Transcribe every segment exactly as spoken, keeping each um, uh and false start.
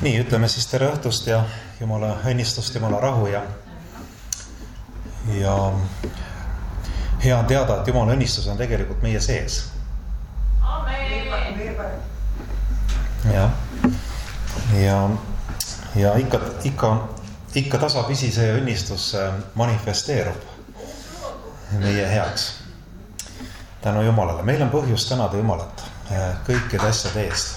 Nii, ütleme siis tere õhtust ja Jumala õnnistust, Jumala rahu ja ja hea on teada, et Jumala õnnistus on tegelikult meie sees. Ja, ja, ja ikka, ikka, ikka tasapisi see õnnistus manifesteerub meie heaks. Tänu Jumalale. Meil on põhjus tänada Jumalat kõikide asjade eest.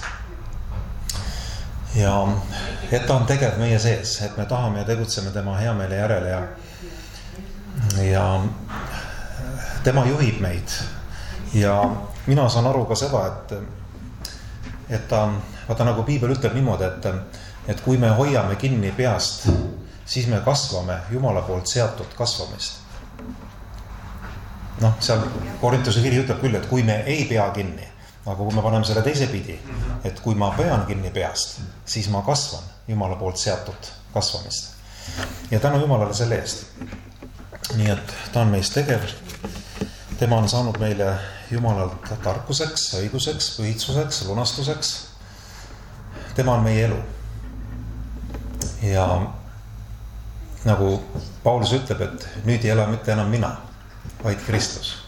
Ja et ta on tegelikult meie sees, et me tahame ja tegutseme tema heameele järele ja, ja tema juhib meid. Ja mina saan aru ka seda, et, et ta, vaata nagu Piibel ütleb niimoodi, et, et kui me hoiame kinni peast, siis me kasvame Jumala poolt seatud kasvamist. Noh, seal Korintuse kiri ütleb küll, et kui me ei pea kinni, aga kui me paneme selle teise pidi, et kui ma pean kinni peast, siis ma kasvan Jumala poolt seatud kasvamist. Ja tänu Jumalale selle eest. Nii et ta on meist tegev. Tema on saanud meile Jumalalt tarkuseks, õiguseks, pühitsuseks, lunastuseks. Tema on meie elu. Ja nagu Paulus ütleb, et nüüd ei ela mitte enam mina, vaid Kristus.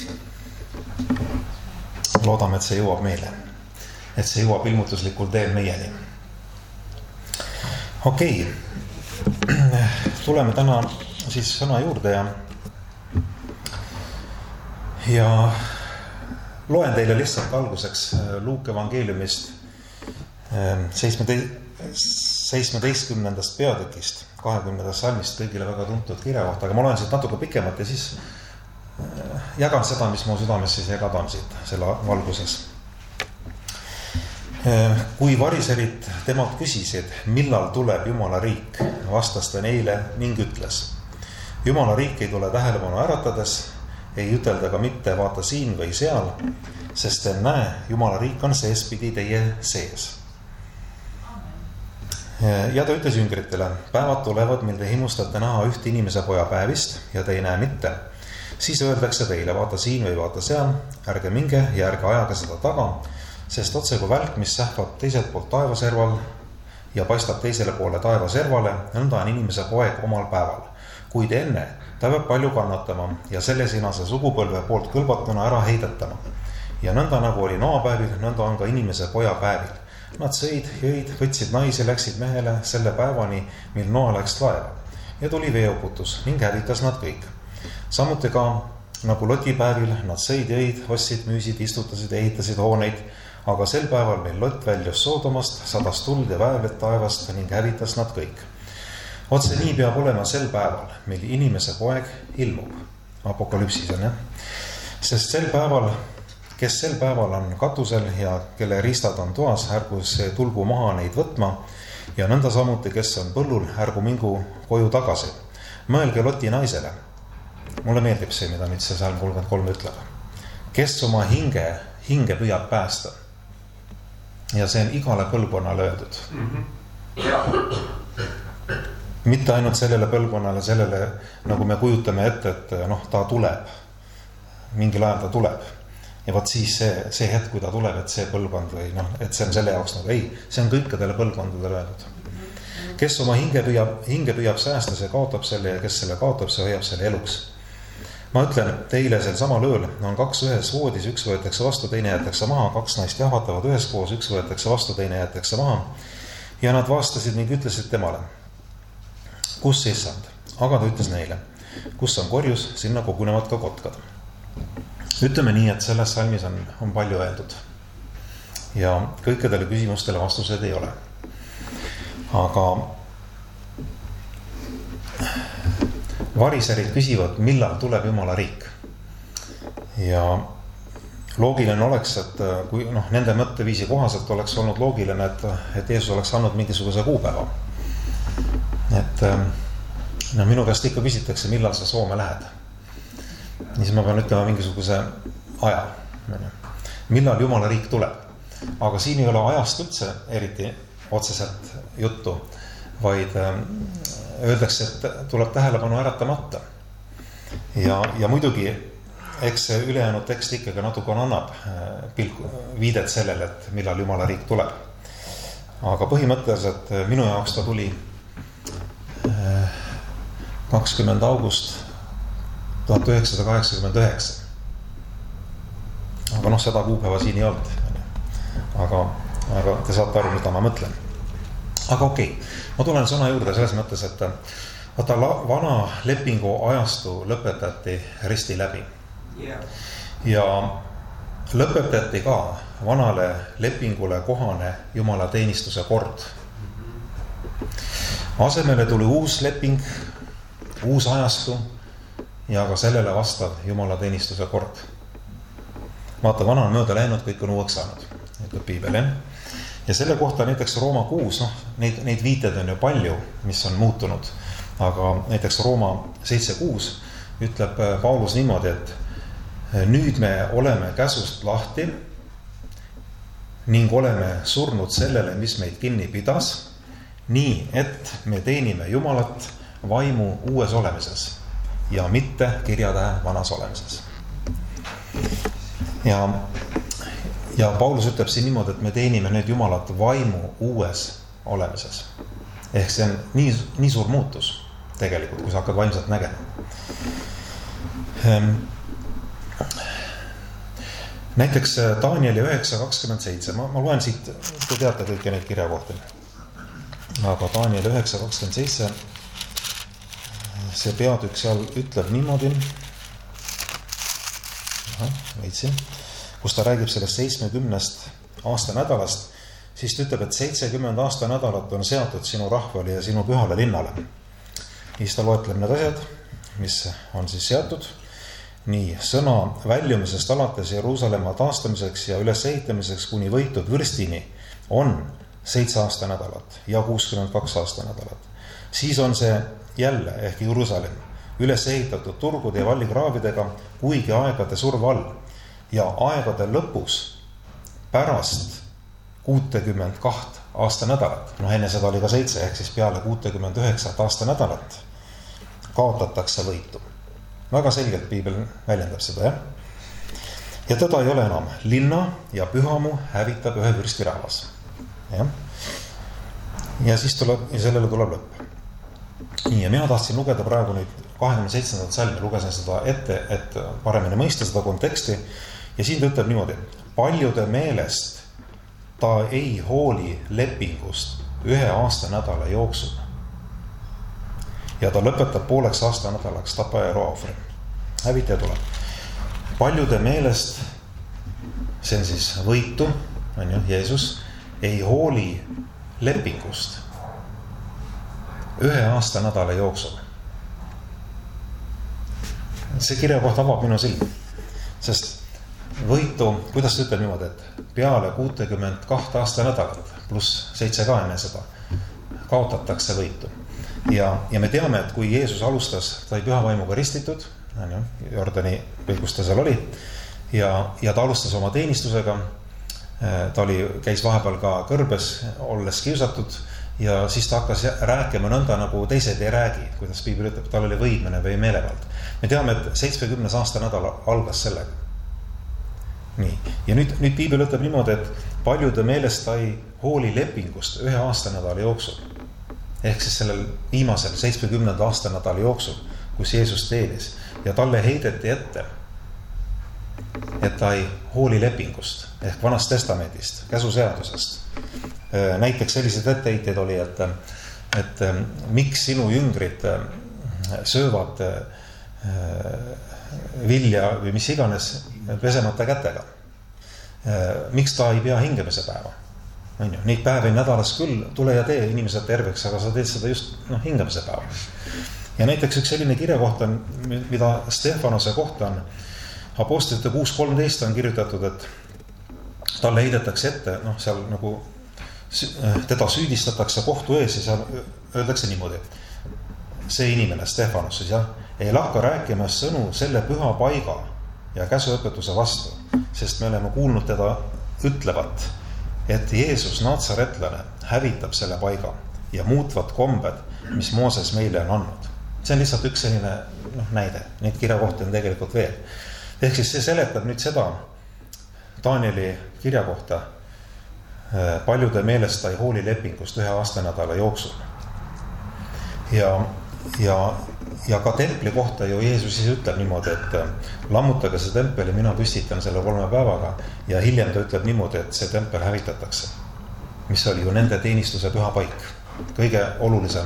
Loodame, et see jõuab meile. Et see jõuab ilmutuslikul teel meieni. Okei. Tuleme täna siis sõna juurde ja ja loen teile lihtsalt alguseks Luuke evangeeliumist seitsmeteistkümnendast peatükist, kahekümnendast salmist, kõigile väga tuntud kirja kohta, aga ma loen siit natuke pikemat ja siis jagan seda, mis mu südames siis jagadan siit selle valguses. Kui variserid temalt küsisid, millal tuleb Jumala riik, vastas ta neile ning ütles. Jumala riik ei tule tähelepanu äratades, ei ütelda ka mitte vaata siin või seal, sest te näe, Jumala riik on seespidi teie sees. Ja ta ütles jüngritele, päevad tulevad, mil te himustate näha üht inimese poja päevist ja te ei näe mitte. Siis öeldakse teile, vaata siin või vaata seal, ärge minge ja ärge ajage seda taga, sest otse kui välk, mis sähvab teiselt poolt taevaserval ja paistab teisele poole taevaservale, nõnda on inimese poeg omal päeval. Kuid enne ta peab palju kannatama ja selle sinase sugupõlve poolt kõlbatuna ära heidetama. Ja nõnda nagu oli noapäevil, nõnda on ka inimese poja päevil. Nad sõid, jõid, võtsid naisi, läksid mehele selle päevani, mil noa läks laeva. Ja tuli veeuputus ning hävitas nad kõik. Samuti ka nagu Loti päevil nad sõid, jõid, ostsid, müüsid, istutasid, ehitasid hooneid, aga sel päeval meil Lot väljus Soodomast, sadas tuld ja väevlet taevast ning hävitas nad kõik. Otse nii peab olema sel päeval, mil inimese poeg ilmub. Apokalüpsis on, jah. Sest sel päeval, kes sel päeval on katusel ja kelle riistad on toas, ärgu see tulgu maha neid võtma ja nõnda samuti, kes on põllul, ärgu mingu koju tagasi. Mõelge Loti naisele. Mulle meeldib see, mida nüüd see salm kolmkümmend kolm ütleb. Kes oma hinge, hinge püüab päästa. Ja see on igale põlvkonnale öeldud. Mitte ainult sellele põlvkonnale, sellele, nagu me kujutame ette, et noh, ta tuleb. Mingil ajal ta tuleb. Ja võt siis see, see hetk, kui ta tuleb, et see põlvkond või noh, et see on selle jaoks nagu ei. See on kõikidele põlvkondadele öeldud. Kes oma hinge püüab, hinge püüab säästa, see kaotab selle ja kes selle kaotab, see hoiab selle eluks. Ma ütlen teile sel samal ööl on kaks ühes voodis, üks võetakse vastu, teine jäetakse maha, kaks naist jahvatavad ühes koos, üks võetakse vastu, teine jäetakse maha. Ja nad vastasid ning ütlesid temale, kus issand? Aga ta ütles neile, kus on korjus, sinna kogunevad ka kotkad. Ütleme nii, et selles salmis on, on palju öeldud. Ja kõikidele küsimustele vastused ei ole. Aga variserid küsivad, millal tuleb Jumala riik. Ja loogiline oleks, et kui noh, nende mõtteviisi kohaselt oleks olnud loogiline, et, et Jeesus oleks andnud mingisuguse kuupäeva. Et no, minu käest ikka küsitakse, millal sa Soome lähed. Nii siis ma pean ütlema mingisuguse aja. Millal Jumala riik tuleb. Aga siin ei ole ajast üldse eriti otseselt juttu, vaid öeldakse, et tuleb tähelepanu äratamata. Ja, ja muidugi, eks see ülejäänud tekst ikkagi natuke annab pilku, viidet sellele, et millal Jumala riik tuleb. aga põhimõtteliselt minu jaoks ta tuli kakskümmend august tuhat üheksasada kaheksakümmend üheksa. Aga noh, seda kuupäeva siin ei olnud. Aga, aga te saate aru, mida ma mõtlen. Aga okei, okay. Ma tulen sõna juurde selles mõttes, et vaata, vana lepingu ajastu lõpetati risti läbi. Yeah. Ja lõpetati ka vanale lepingule kohane Jumala teenistuse kord. Asemele tuli uus leping, uus ajastu ja ka sellele vastav Jumala teenistuse kord. Vaata, vana on mööda läinud, kõik on uueks saanud, ütleb piibel, jah? Ja selle kohta näiteks Rooma kuus, noh, neid, neid viited on ju palju, mis on muutunud, aga näiteks Rooma seitse kuus ütleb Paulus niimoodi, et nüüd me oleme käsust lahti ning oleme surnud sellele, mis meid kinni pidas, nii et me teenime Jumalat vaimu uues olemises ja mitte kirjatähe vanas olemises. Ja, ja Paulus ütleb siin niimoodi, et me teenime nüüd Jumalat vaimu uues olemises. Ehk see on nii, nii suur muutus tegelikult, kui sa hakkad vaimselt nägema. Näiteks Danieli üheksa kakskümmend seitse, ma, ma loen siit, te teate kõiki neid kirjakohti. Aga Danieli üheksa kakskümmend seitse, see peatükk seal ütleb niimoodi, veitsin, kus ta räägib sellest seitsmekümnest aasta nädalast, siis ta ütleb, et seitsekümmend aasta nädalat on seatud sinu rahvale ja sinu pühale linnale. Siis ta loetleb need asjad, mis on siis seatud. Nii, sõna väljumisest alates Jeruusalemma taastamiseks ja ülesehitamiseks kuni võitud vürstini on seitse aasta nädalat ja kuuskümmend kaks aasta nädalat. Siis on see jälle ehk Jeruusalemm üles ehitatud turgude ja vallikraavidega kuigi aegade surve all ja aegade lõpus pärast kuutekümmend kaht aasta nädalat, no enne seda oli ka seitse, ehk siis peale kuutekümmend üheksat aasta nädalat kaotatakse võitu. Väga selgelt piibel väljendab seda, jah? Ja teda ei ole enam. Linna ja pühamu hävitab ühe vürstirahvas. Ja? Ja siis tuleb, ja sellele tuleb lõpp. Nii, ja mina tahtsin lugeda praegu nüüd kahekümne seitsmendat salmi, lugesin seda ette, et paremini mõista seda konteksti. Ja siin ta ütleb niimoodi, paljude meelest ta ei hooli lepingust ühe aasta nädala jooksul. Ja ta lõpetab pooleks aasta nädalaks tapa ja roaofri. Hävitaja tuleb. Paljude meelest, see on siis võitu, on ju, Jeesus, ei hooli lepingust ühe aasta nädala jooksul. See kirjakoht avab minu silm, sest võitu, kuidas ta ütleb niimoodi, et peale kuutekümmend kaht aasta nädalat, pluss seitse ka enne seda, kaotatakse võitu. Ja, ja me teame, et kui Jeesus alustas, ta oli pühavaimuga ristitud, on ju, Jordani või kus ta seal oli, ja, ja ta alustas oma teenistusega, ta oli, käis vahepeal ka kõrbes, olles kiusatud, ja siis ta hakkas rääkima nõnda, nagu teised ei räägi, kuidas piibel ütleb, tal oli võidmine või meelevald. Me teame, et seitsmekümnes aasta nädal algas sellega. Nii. Ja nüüd, nüüd piibel ütleb niimoodi, et paljude meelest ta ei hooli lepingust ühe aasta nädala jooksul. Ehk siis sellel viimasel seitsmekümnenda aasta nädala jooksul, kus Jeesus teenis. Ja talle heideti ette, et ta ei hooli lepingust ehk vanast testamendist, käsuseadusest. Näiteks sellised etteheiteid oli, et, et miks sinu jüngrid söövad vilja või mis iganes pesemata kätega. Miks ta ei pea hingemise päeva? Neid päevi nädalas küll, tule ja tee inimesed terveks, aga sa teed seda just no, hingemise päeva. Ja näiteks üks selline kirjakoht on, mida Stefanose kohta on, Apostlite kuus kolmteist on kirjutatud, et talle heidetakse ette, noh seal nagu teda süüdistatakse kohtu ees ja seal öeldakse niimoodi, see inimene, Stefanos siis jah, ei lakka rääkima sõnu selle püha paiga ja käsuõpetuse vastu, sest me oleme kuulnud teda ütlevat, et Jeesus Natsaretlane hävitab selle paiga ja muutvad kombed, mis Mooses meile on andnud. See on lihtsalt üks selline noh, näide, neid kirjakohti on tegelikult veel. Ehk siis see seletab nüüd seda Danieli kirja kohta paljude meelest ta ei hooli lepingust ühe aastanädala jooksul. Ja, ja, ja ka templi kohta ju Jeesus siis ütleb niimoodi, et lammutage see tempel ja mina püstitan selle kolme päevaga ja hiljem ta ütleb niimoodi, et see tempel hävitatakse, mis oli ju nende teenistuse püha paik. Kõige olulisem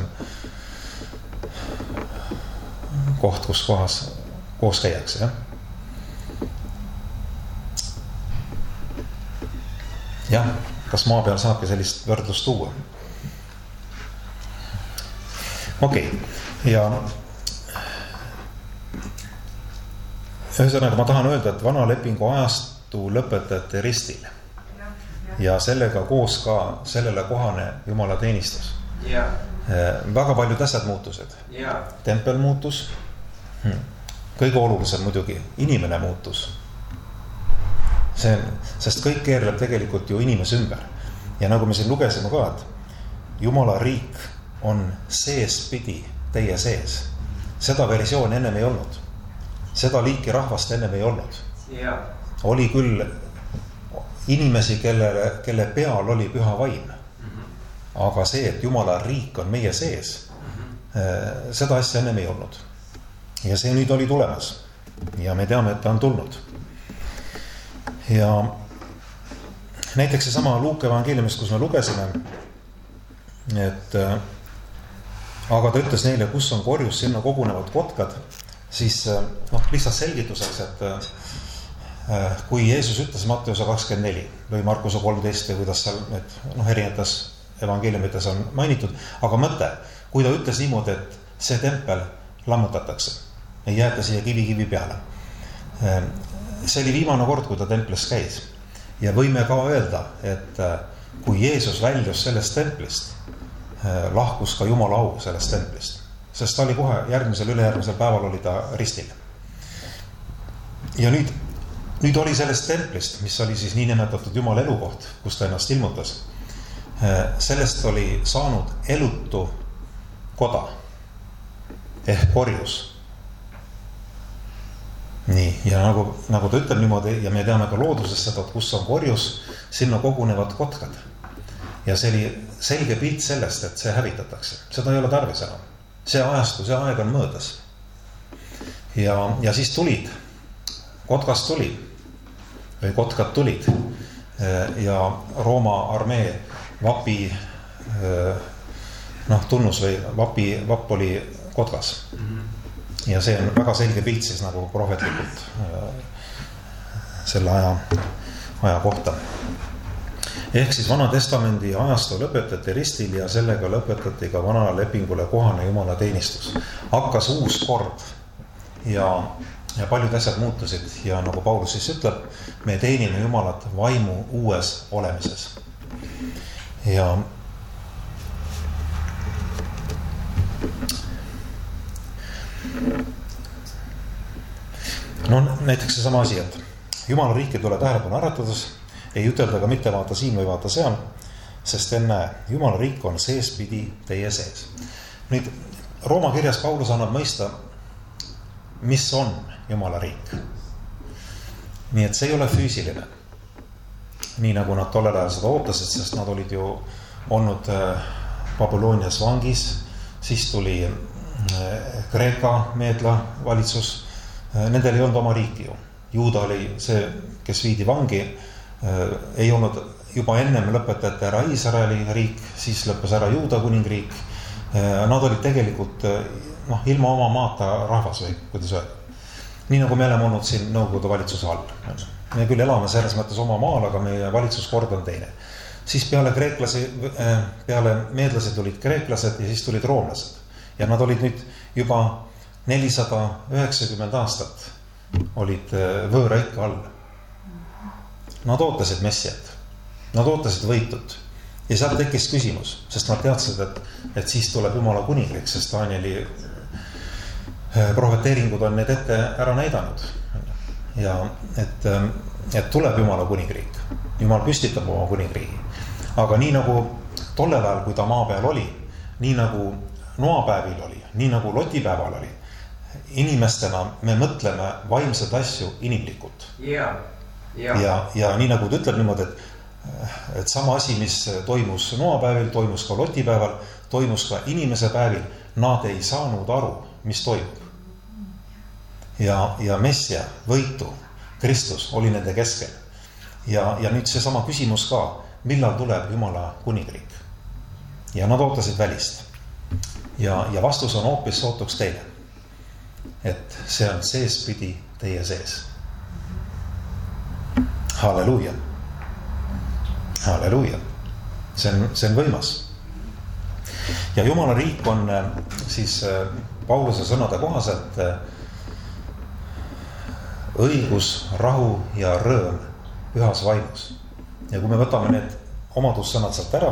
koht, kus kohas koos käiakse, jah. Jah, kas maa peal saabki sellist võrdlust tuua? Okei, okay. Ja ühesõnaga ma tahan öelda, et vana lepingu ajastu lõpetati ristil ja sellega koos ka sellele kohane Jumala teenistus. Ja. Väga paljud asjad muutused. Ja. Tempel muutus, kõige olulisem muidugi, inimene muutus. See, sest kõik keerleb tegelikult ju inimese ümber. Ja nagu me siin lugesime ka, et Jumala riik on seespidi teie sees. Seda versiooni ennem ei olnud. Seda liiki rahvast ennem ei olnud. Ja. Oli küll inimesi, kelle, kelle peal oli püha vaim. Mm-hmm. Aga see, et Jumala riik on meie sees, mm-hmm. seda asja ennem ei olnud. Ja see nüüd oli tulemas. Ja me teame, et ta on tulnud. Ja näiteks see sama Luuke evangeeliumist, kus me lugesime, et aga ta ütles neile, kus on korjus, sinna kogunevad kotkad, siis noh, lihtsalt selgituseks, et kui Jeesus ütles Matteuse kakskümmend neli või Markuse kolmteist või kuidas seal need noh, erinevates evangeeliumites on mainitud, aga mõte, kui ta ütles niimoodi, et see tempel lammutatakse, ei jäeta siia kivi kivi peale. See oli viimane kord, kui ta templis käis. Ja võime ka öelda, et kui Jeesus väljus sellest templist, lahkus ka Jumala au sellest templist. Sest ta oli kohe järgmisel, ülejärgmisel päeval oli ta ristil. Ja nüüd, nüüd oli sellest templist, mis oli siis nii nimetatud Jumala elukoht, kus ta ennast ilmutas. Sellest oli saanud elutu koda ehk korjus. Nii, ja nagu, nagu ta ütleb niimoodi, ja me teame ka loodusest seda, et kus on korjus, sinna kogunevad kotkad. Ja see oli selge pilt sellest, et see hävitatakse. Seda ei ole tarvis enam. See ajastu, see aeg on möödas. Ja, ja siis tulid, kotkast tuli, või kotkad tulid, ja Rooma armee vapi, noh, tunnus või vapi, vapp oli kotkas. Ja see on väga selge pilt siis nagu prohvetlikult selle aja, aja kohta. Ehk siis Vana Testamendi ajastu lõpetati ristil ja sellega lõpetati ka vana lepingule kohane Jumala teenistus. Hakkas uus kord ja, ja paljud asjad muutusid ja nagu Paulus siis ütleb, me teenime Jumalat vaimu uues olemises. Ja no näiteks see sama asi, et Jumala riiki tule tähelepanu äratades, ei ütelda ka mitte vaata siin või vaata seal, sest enne Jumala riik on seespidi teie sees. Nüüd Rooma kirjas Paulus annab mõista, mis on Jumala riik. Nii et see ei ole füüsiline. Nii nagu nad tollel ajal seda ootasid, sest nad olid ju olnud Babylonias vangis, siis tuli Kreeka meedla valitsus. Nendel ei olnud oma riiki ju. Juuda oli see, kes viidi vangi, ei olnud juba ennem lõpetati ära Iisraeli riik, siis lõppes ära Juuda kuningriik. Nad olid tegelikult noh, ilma oma maata rahvas või kuidas öelda. Nii nagu me oleme olnud siin Nõukogude valitsuse all. Me küll elame selles mõttes oma maal, aga meie valitsuskord on teine. Siis peale kreeklasi, peale meedlased tulid kreeklased ja siis tulid roomlased. Ja nad olid nüüd juba nelisada üheksakümmend aastat olid võõra ikka all. Nad ootasid messiat. Nad ootasid võitut. Ja seal tekkis küsimus, sest nad teadsid, et, et siis tuleb Jumala kuningriik, sest Danieli prohveteeringud on need ette ära näidanud. Ja et, et tuleb Jumala kuningriik. Jumal püstitab oma kuningriigi. Aga nii nagu tollel ajal, kui ta maa peal oli, nii nagu noapäevil oli, nii nagu lotipäeval oli, inimestena me mõtleme vaimsed asju inimlikult. Yeah. Yeah. Ja, ja nii nagu ta ütleb niimoodi, et et sama asi, mis toimus noapäevil, toimus ka lotipäeval, toimus ka inimese päevil. Nad ei saanud aru, mis toimub. Ja, ja Messia, võitu, Kristus oli nende keskel. Ja, ja nüüd see sama küsimus ka, millal tuleb Jumala kuningriik. Ja nad ootasid välist. Ja, ja vastus on hoopis ootuks teile. Et see on seespidi teie sees. Halleluuja. Halleluuja. See on, see on võimas. Ja Jumala riik on siis Pauluse sõnade kohaselt õigus, rahu ja rõõm pühas vaimus. Ja kui me võtame need omadussõnad sealt ära,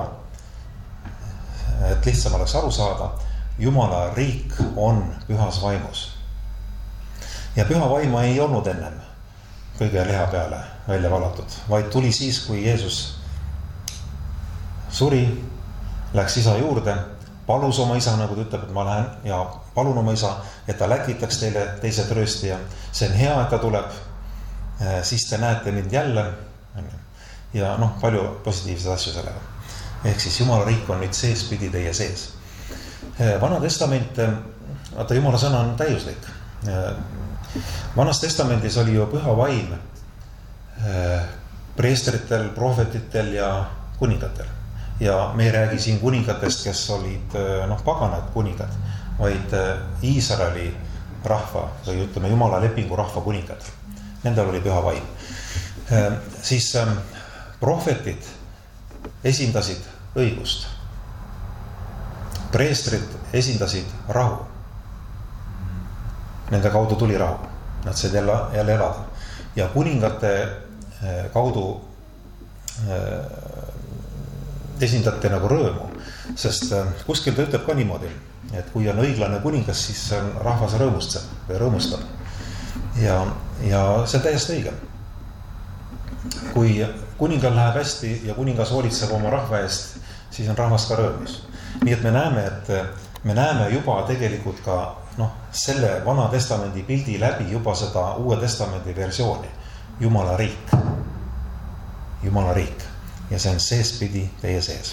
et lihtsam oleks aru saada, Jumala riik on pühas vaimus. Ja püha vaimu ei olnud ennem kõige leha peale välja valatud, vaid tuli siis, kui Jeesus suri, läks isa juurde, palus oma isa, nagu ta ütleb, et ma lähen ja palun oma isa, et ta läkitaks teile teise tröösti ja see on hea, et ta tuleb, siis te näete mind jälle ja noh, palju positiivseid asju sellega. Ehk siis Jumala riik on nüüd seespidi teie sees. Vana testament, vaata Jumala sõna on täiuslik. Vanas testamendis oli ju püha vaim preestritel, prohvetitel ja kuningatel. Ja me ei räägi siin kuningatest, kes olid noh, paganad kuningad, vaid Iisraeli rahva või ütleme Jumala lepingu rahva kuningad. Nendel oli püha vaim. Siis prohvetid esindasid õigust. Preestrid esindasid rahu. Nende kaudu tuli rahu. Nad said jälle, jälle elada. Ja kuningate kaudu esindati nagu rõõmu. Sest kuskil ta ütleb ka niimoodi, et kui on õiglane kuningas, siis rahvas rõõmustab või rõõmustab. Ja, ja see on täiesti õige. Kui kuningal läheb hästi ja kuningas hoolitseb oma rahva eest, siis on rahvas ka rõõmus. Nii et me näeme, et me näeme juba tegelikult ka noh, selle vana testamendi pildi läbi juba seda uue testamendi versiooni. Jumala riik. Jumala riik. Ja see on seespidi teie sees.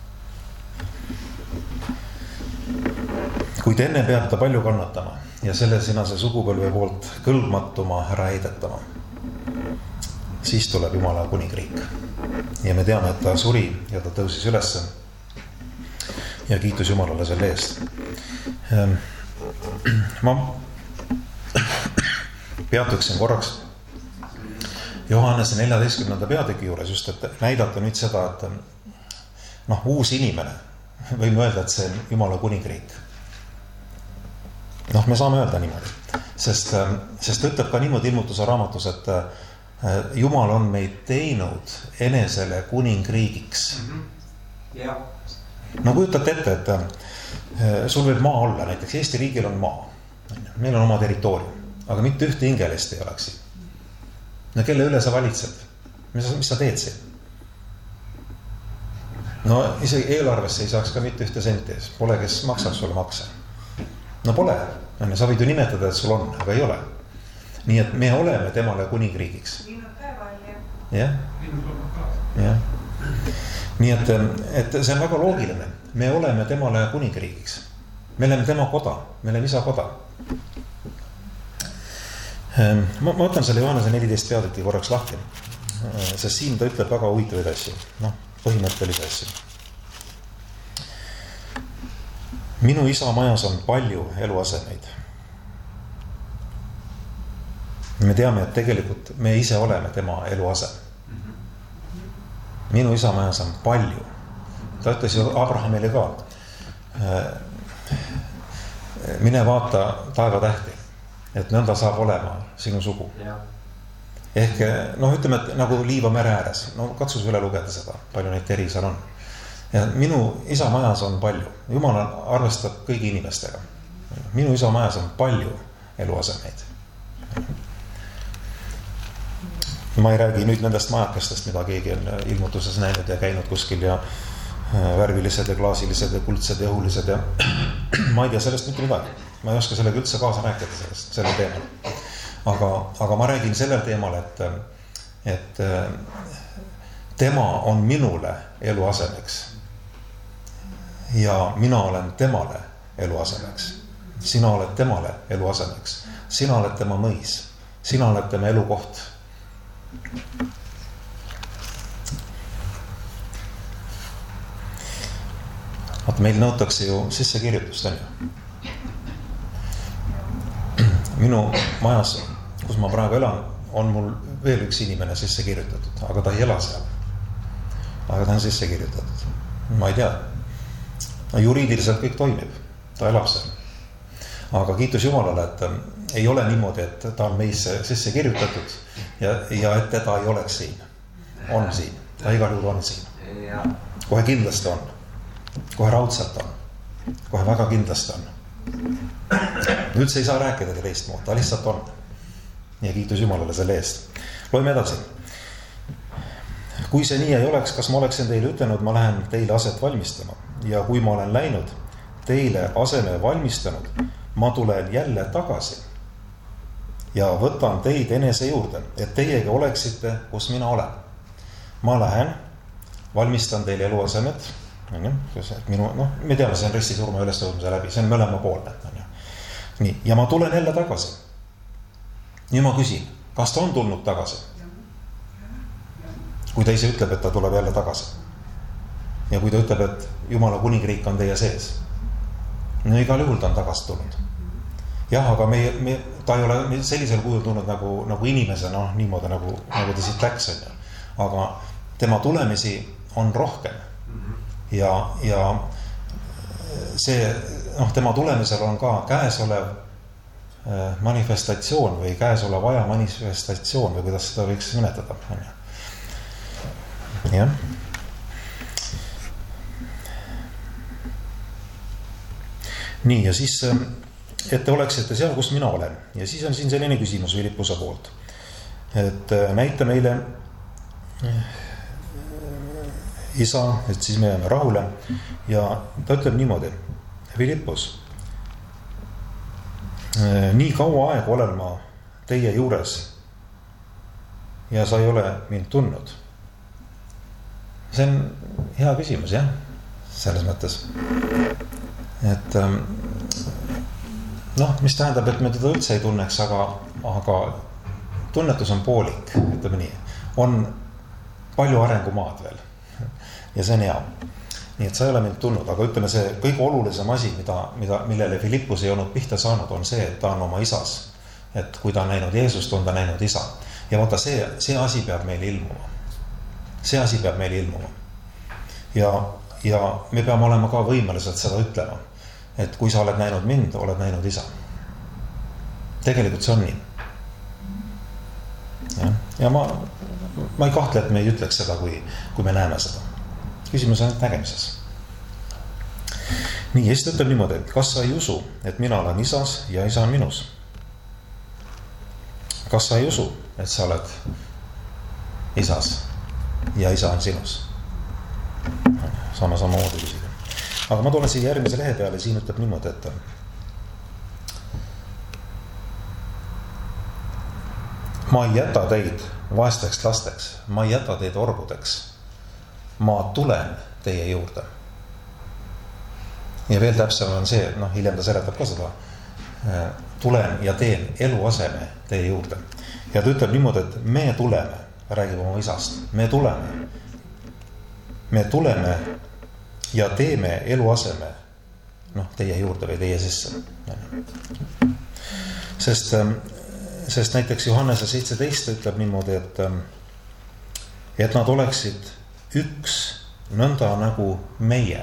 Kuid enne peab ta palju kannatama ja selle sinase sugupõlve poolt kõlbmatuma ära heidetama. Siis tuleb Jumala kuningriik. Ja me teame, et ta suri ja ta tõusis ülesse. Ja kiitus Jumalale selle eest. Ma peatuksin korraks Johannese neljateistkümnenda peatüki juures just, et näidata nüüd seda, et noh, uus inimene, võime öelda, et see on Jumala kuningriik. Noh, me saame öelda niimoodi, sest, sest ütleb ka niimoodi ilmutuse raamatus, et Jumal on meid teinud enesele kuningriigiks. Ja. No kujutate ette, et sul võib maa olla, näiteks Eesti riigil on maa. Meil on oma territoorium, aga mitte ühte hingelist ei oleks siin. No kelle üle sa valitsed? Mis, mis sa teed siin? No isegi eelarvesse ei saaks ka mitte ühte senti. Pole, kes maksaks sulle makse. No pole. Sa võid ju nimetada, et sul on, aga ei ole. Nii et me oleme temale kuningriigiks. Jah. Jah. Nii et, et see on väga loogiline. Me oleme temale kuningriigiks. Me oleme tema koda. Me oleme isa koda. Ma, ma võtan selle Johannese neliteist peatüki korraks lahti, sest siin ta ütleb väga huvitavaid asju, noh, põhimõttelisi asju. Minu isa majas on palju eluasemeid. Me teame, et tegelikult me ise oleme tema eluasem. Minu isa majas on palju. Ta ütles ju Abrahamile ka, mine vaata taeva tähti. Et nõnda saab olema sinu sugu. Ja. Ehk, noh, ütleme, et nagu liiva mere ääres. No katsus üle lugeda seda, palju neid teri seal on. Ja minu isa majas on palju. Jumal arvestab kõigi inimestega. Minu isa majas on palju eluasemeid. Ma ei räägi nüüd nendest majakestest, mida keegi on ilmutuses näinud ja käinud kuskil ja värvilised ja klaasilised ja kuldsed ja õhulised ja ma ei tea sellest mitte midagi. Ma ei oska sellega üldse kaasa rääkida sellest, selle teemal. Aga, aga ma räägin sellel teemal, et, et tema on minule eluasemeks ja mina olen temale eluasemeks. Sina oled temale eluasemeks. Sina oled tema mõis. Sina oled tema elukoht. Vaata, meil nõutakse ju sissekirjutust, on ju. Minu majas, kus ma praegu elan, on mul veel üks inimene sisse kirjutatud, aga ta ei ela seal. Aga ta on sisse kirjutatud. Ma ei tea. Juriidiliselt kõik toimib. Ta elab seal. Aga kiitus Jumalale, et ei ole niimoodi, et ta on meisse sisse kirjutatud ja, ja et teda ei oleks siin. On siin. Ta igal juhul on siin. Kohe kindlasti on. Kohe raudselt on. Kohe väga kindlasti on. Üldse ei saa rääkida teistmoodi. Ta lihtsalt on. Ja kiitus Jumalale selle eest. Loime edasi. Kui see nii ei oleks, kas ma oleksin teile ütelnud, ma lähen teile aset valmistama. Ja kui ma olen läinud teile aseme valmistanud, ma tulen jälle tagasi ja võtan teid enese juurde, et teiegi oleksite, kus mina olen. Ma lähen, valmistan teile eluasemed. Minu, no, me teame, see on risti surma ülestõudmise läbi, see on mõlema poolne. Nii, ja ma tulen jälle tagasi. Ja ma küsin, kas ta on tulnud tagasi? Kui ta ise ütleb, et ta tuleb jälle tagasi. Ja kui ta ütleb, et Jumala kuningriik on teie sees. No igal juhul ta on tagasi tulnud. Jah, aga me, me, ta ei ole sellisel kujul tulnud nagu, nagu inimese, no niimoodi nagu, nagu ta siit läks. Aga tema tulemisi on rohkem. Ja, ja see, noh, tema tulemisel on ka käesolev manifestatsioon või käesolev aja manifestatsioon või kuidas seda võiks nimetada. Jah. Nii, ja siis, et te oleksite seal, kus mina olen. Ja siis on siin selline küsimus Filippuse poolt. Et näita meile isa, et siis me jääme rahule. Ja ta ütleb niimoodi, Filippus, nii kaua aega olen ma teie juures ja sa ei ole mind tundnud. See on hea küsimus, jah, selles mõttes. Et noh, mis tähendab, et me teda üldse ei tunneks, aga, aga tunnetus on poolik, ütleme nii. On palju arengumaad veel ja see on hea. Nii et sa ei ole mind tundnud, aga ütleme see kõige olulisem asi, mida, mida, millele Filippus ei olnud pihta saanud, on see, et ta on oma isas. Et kui ta on näinud Jeesust, on ta näinud isa. Ja vaata, see, see asi peab meile ilmuma. See asi peab meile ilmuma. Ja, ja me peame olema ka võimelised seda ütlema. Et kui sa oled näinud mind, oled näinud isa. Tegelikult see on nii. Ja, ja ma, ma ei kahtle, et me ei ütleks seda, kui, kui me näeme seda. Küsimus on nägemises. Nii, ja siis ütleb niimoodi, et kas sa ei usu, et mina olen isas ja isa on minus? Kas sa ei usu, et sa oled isas ja isa on sinus? Saame sama moodi küsida. Aga ma tulen siia järgmise lehe peale, siin ütleb niimoodi, et ma ei jäta teid vaesteks lasteks, ma ei jäta teid orbudeks. Ma tulen teie juurde. Ja veel täpsem on see, noh, hiljem ta seletab ka seda. Tulen ja teen eluaseme teie juurde. Ja ta ütleb niimoodi, et me tuleme, räägib oma isast, me tuleme. Me tuleme ja teeme eluaseme, noh, teie juurde või teie sisse. Sest, sest näiteks Johannese seitseteist ütleb niimoodi, et, et nad oleksid üks nõnda nagu meie.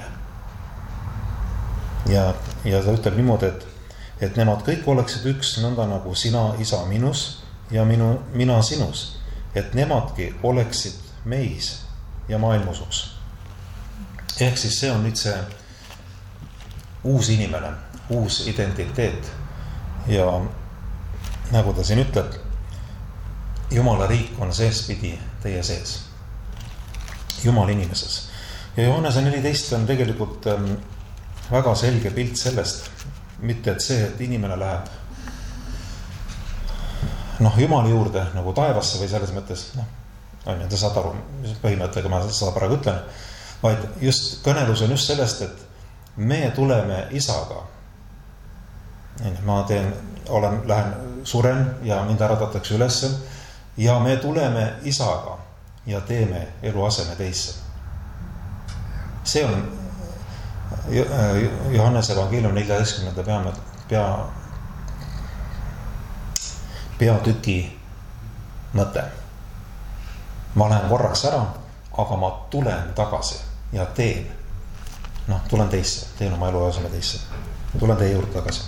Ja, ja ta ütleb niimoodi, et, et nemad kõik oleksid üks nõnda nagu sina, isa minus ja minu, mina sinus. Et nemadki oleksid meis ja maailmusuks. Ehk siis see on nüüd see uus inimene, uus identiteet. Ja nagu ta siin ütleb, Jumala riik on seespidi teie sees. Jumal inimeses. Ja Johannese neliteist on tegelikult ähm, väga selge pilt sellest, mitte et see, et inimene läheb noh, Jumala juurde nagu taevasse või selles mõttes, noh, on ju, te saate aru põhimõttega, ma seda praegu ütlen, vaid just kõnelus on just sellest, et me tuleme isaga. Ma teen, olen, lähen, suren ja mind äratatakse ülesse ja me tuleme isaga ja teeme eluaseme teisse. See on Johannese evangeelium neljateistkümnenda pea, pea, peatüki mõte. Ma lähen korraks ära, aga ma tulen tagasi ja teen. Noh, tulen teisse, teen oma eluaseme teisse. Tulen teie juurde tagasi.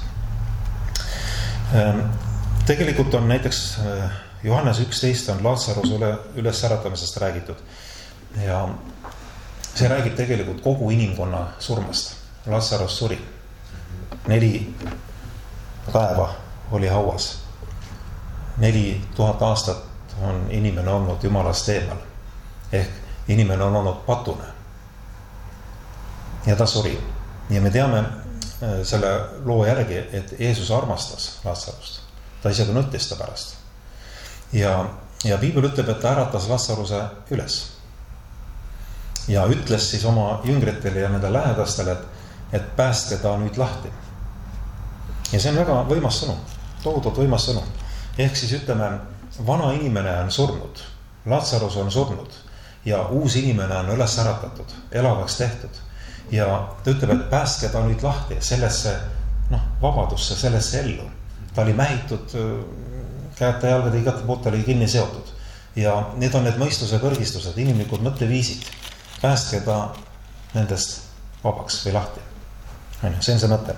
Tegelikult on näiteks Johannes üksteist on Lazaruse üle, üles äratamisest räägitud ja see räägib tegelikult kogu inimkonna surmast. Lazarus suri. Neli päeva oli hauas. Neli tuhat aastat on inimene olnud Jumalast eemal. Ehk inimene on olnud patune. Ja ta suri. Ja me teame selle loo järgi, et Jeesus armastas Lazarust. Ta isegi nõttis ta pärast. Ja, ja Piibel ütleb, et ta äratas Lazaruse üles. Ja ütles siis oma jüngritele ja nende lähedastele, et, et päästke ta nüüd lahti. Ja see on väga võimas sõnum, tohutult võimas sõnum. Ehk siis ütleme, vana inimene on surnud, Lazarus on surnud ja uus inimene on üles äratatud, elavaks tehtud. Ja ta ütleb, et päästke ta nüüd lahti sellesse noh, vabadusse, sellesse ellu. Ta oli mähitud, käete jalgade igate poolt oli kinni seotud. Ja need on need mõistuse kõrgistused, inimlikud mõtteviisid. Päästke ta nendest vabaks või lahti. See on see mõte.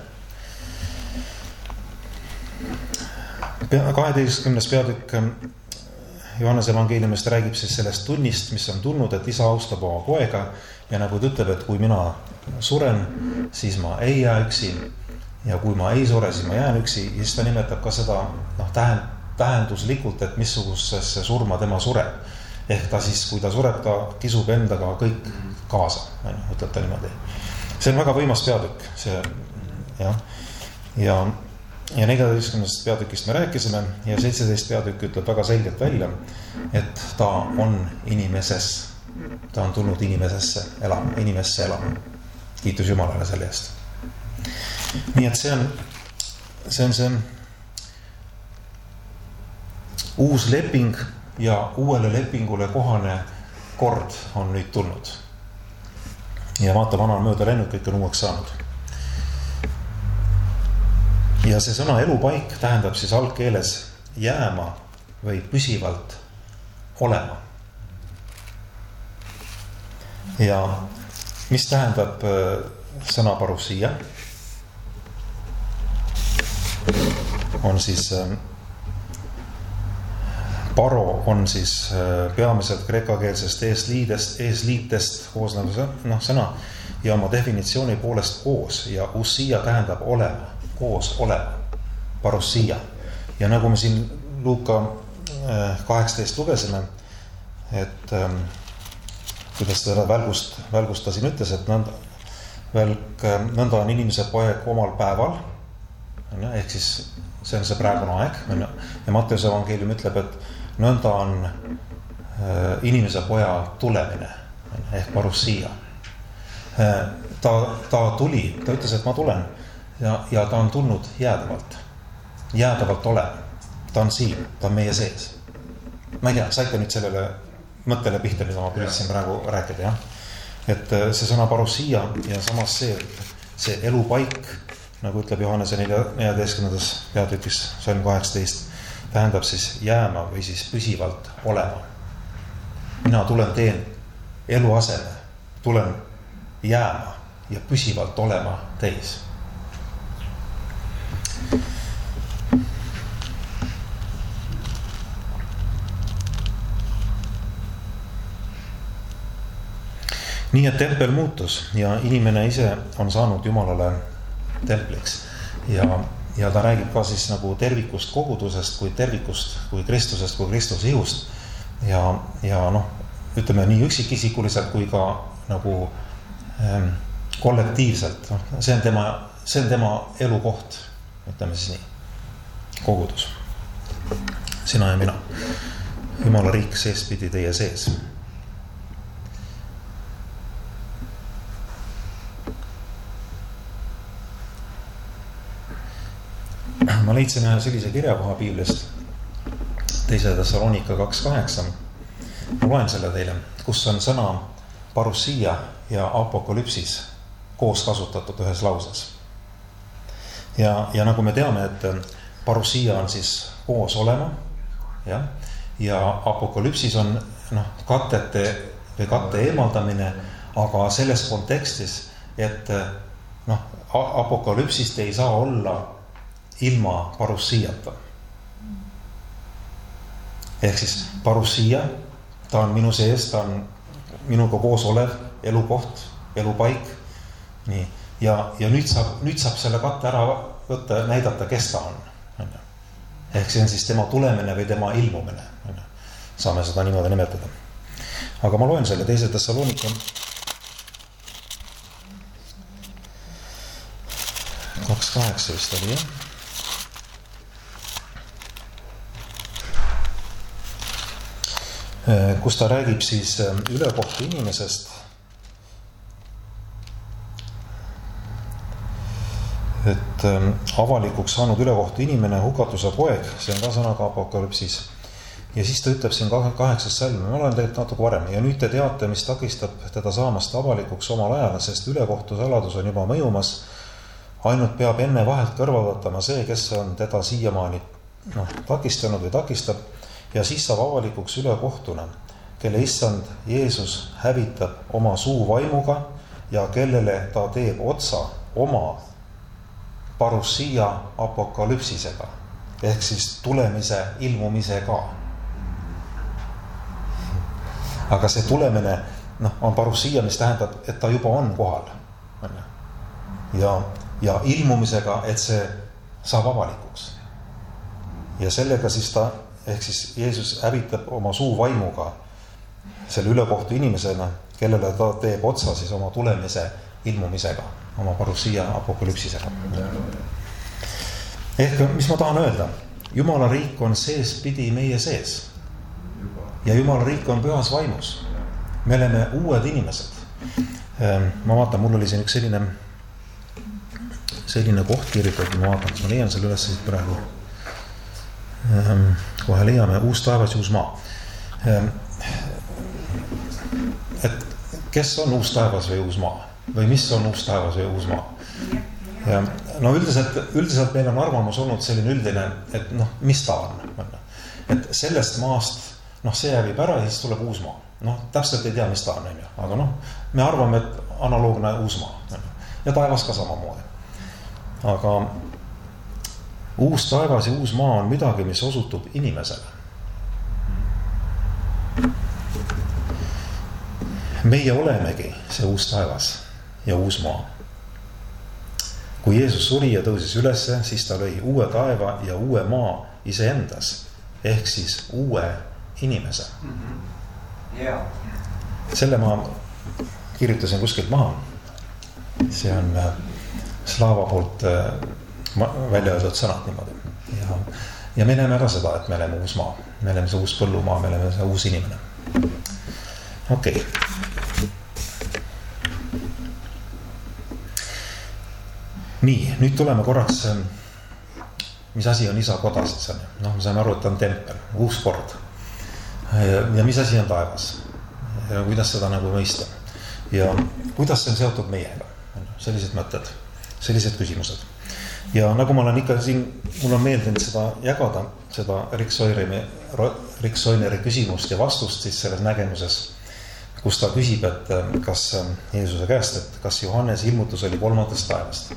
kaheteistkümnes peatükk Johannese evangeeliumist räägib siis sellest tunnist, mis on tulnud, et isa austab oma poega ja nagu ta ütleb, et kui mina suren, siis ma ei jää üksi ja kui ma ei sure, siis ma jään üksi. Ja siis ta nimetab ka seda noh, tähenduslikult, et missugusesse surma tema sureb. Ehk ta siis, kui ta sureb, ta kisub endaga kõik kaasa, ütleb ta niimoodi. See on väga võimas peatükk. See, jah. Ja Ja neljateistkümnest peatükist me rääkisime ja seitseteist peatükk ütleb väga selgelt välja, et ta on inimeses. Ta on tulnud inimesesse elama, inimesse elama. Kiitus Jumalale selle eest. Nii et see on see, on see uus leping ja uuele lepingule kohane kord on nüüd tulnud. Ja vaata, vana on mööda läinud, kõik on uueks saanud. Ja see sõna elupaik tähendab siis algkeeles jääma või püsivalt olema. Ja mis tähendab sõna parousia? On siis, paro on siis peamiselt kreekakeelsest eesliidest, eesliitest koosnev no, sõna ja oma definitsiooni poolest koos ja usia tähendab olema. Koos olema, parousia. Ja nagu me siin Luuka kaheksateist lugesime, et ähm, kuidas seda välgust, välgust ta siin ütles, et nõnda, välk, nõnda on inimese poeg omal päeval, ehk siis see on see praegune aeg, ja Matteuse evangeelium ütleb, et nõnda on äh, inimese poja tulemine, ehk parousia. Äh, ta, ta tuli, ta ütles, et ma tulen, Ja, ja ta on tulnud jäädavalt. Jäädavalt olema. Ta on siin, ta on meie sees. Ma ei tea, saite nüüd sellele mõttele pihta, mida ma püüdsin praegu rääkida, jah? Et see sõna parousia ja samas see, see elupaik, nagu ütleb Johannese neljateistkümnendas peatükis, salm kaheksateist, tähendab siis jääma või siis püsivalt olema. Mina tulen teen eluaseme, tulen jääma ja püsivalt olema teis. Nii et tempel muutus ja inimene ise on saanud Jumalale templiks ja, ja ta räägib ka siis nagu tervikust kogudusest kui tervikust, kui Kristusest, kui Kristuse ihust ja, ja noh, ütleme nii üksikisikuliselt kui ka nagu ähm, kollektiivselt. See on tema, see on tema elukoht, ütleme siis nii, kogudus, sina ja mina. Jumala riik seespidi teie sees. Ma leidsin ühe sellise kirjakoha Piiblist, teise Thessalonika kaks kaheksa. Ma loen selle teile, kus on sõna parousia ja apokalüpsis koos kasutatud ühes lauses. Ja, ja nagu me teame, et parousia on siis koos olema, ja, ja apokalüpsis on noh, kattete või katte eemaldamine, aga selles kontekstis, et noh, apokalüpsist ei saa olla ilma parousiata. Ehk siis parousia, ta on minu sees, ta on minuga koos olev elukoht, elupaik. Nii. Ja, ja nüüd, saab, nüüd saab selle katte ära võtta, näidata, kes ta on. Ehk see on siis tema tulemine või tema ilmumine. Saame seda niimoodi nimetada. Aga ma loen selle teise Thessalonika kaks kaheksa vist oli, jah? Kus ta räägib siis ülekohtu inimesest, et avalikuks saanud ülekohtu inimene, hukatuse poeg, see on ka sõnaga apokalüpsis. Ja siis ta ütleb siin kaheksas salm, ma olen tegelikult natuke varem, ja nüüd te teate, mis takistab teda saamast avalikuks omal ajal, sest ülekohtu saladus on juba mõjumas, ainult peab enne vahelt kõrvaldatama see, kes on teda siiamaani noh, takistanud või takistab, ja siis saab avalikuks ülekohtuna, kelle issand Jeesus hävitab oma suu vaimuga ja kellele ta teeb otsa oma parousia apokalüpsisega, ehk siis tulemise ilmumisega. Aga see tulemine noh, on parousia, mis tähendab, et ta juba on kohal. Ja, ja ilmumisega, et see saab avalikuks. Ja sellega siis ta ehk siis Jeesus hävitab oma suu vaimuga selle ülekohtu inimesena, kellele ta teeb otsa siis oma tulemise ilmumisega, oma parousia apokalüpsisega. Ehk mis ma tahan öelda? Jumala riik on seespidi meie sees. Ja Jumala riik on pühas vaimus. Me oleme uued inimesed. Ma vaatan, mul oli siin üks selline, selline koht kirjutatud, ma vaatan, kas ma leian selle üles siit praegu. Kohe leiame uus taevas ja uus maa. Et kes on uus taevas või uus maa? Või mis on uus taevas või uus maa? Ja, no üldiselt, üldiselt meil on arvamus olnud selline üldine, et noh, mis ta on? Et sellest maast, noh, see jääb ära ja siis tuleb uus maa. Noh, täpselt ei tea, mis ta on, aga noh, me arvame, et analoogne uus maa. Ja taevas ka samamoodi. Aga uus taevas ja uus maa on midagi, mis osutub inimesele. Meie olemegi see uus taevas ja uus maa. Kui Jeesus suri ja tõusis ülesse, siis ta lõi uue taeva ja uue maa iseendas, ehk siis uue inimese. Yeah. Selle ma kirjutasin kuskilt maha. See on Slaava poolt välja öeldud sõnad niimoodi. Ja, ja me näeme ka seda, et me oleme uus maa. Me oleme see uus põllumaa, me oleme see uus inimene. Okei. Okay. Nii, nüüd tuleme korraks, mis asi on isa koda siis on. No, me saame aru, et on tempel, uus kord. Ja mis asi on taevas? Ja kuidas seda nagu mõista? Ja kuidas see on seotud meiega? Sellised mõtted, sellised küsimused. Ja nagu ma olen ikka siin, mul on meeldinud seda jagada, seda Rick Soineri, Rick Soineri küsimust ja vastust siis selles nägemuses, kus ta küsib, et kas Jeesuse käest, et kas Johannes ilmutus oli kolmandast taevast.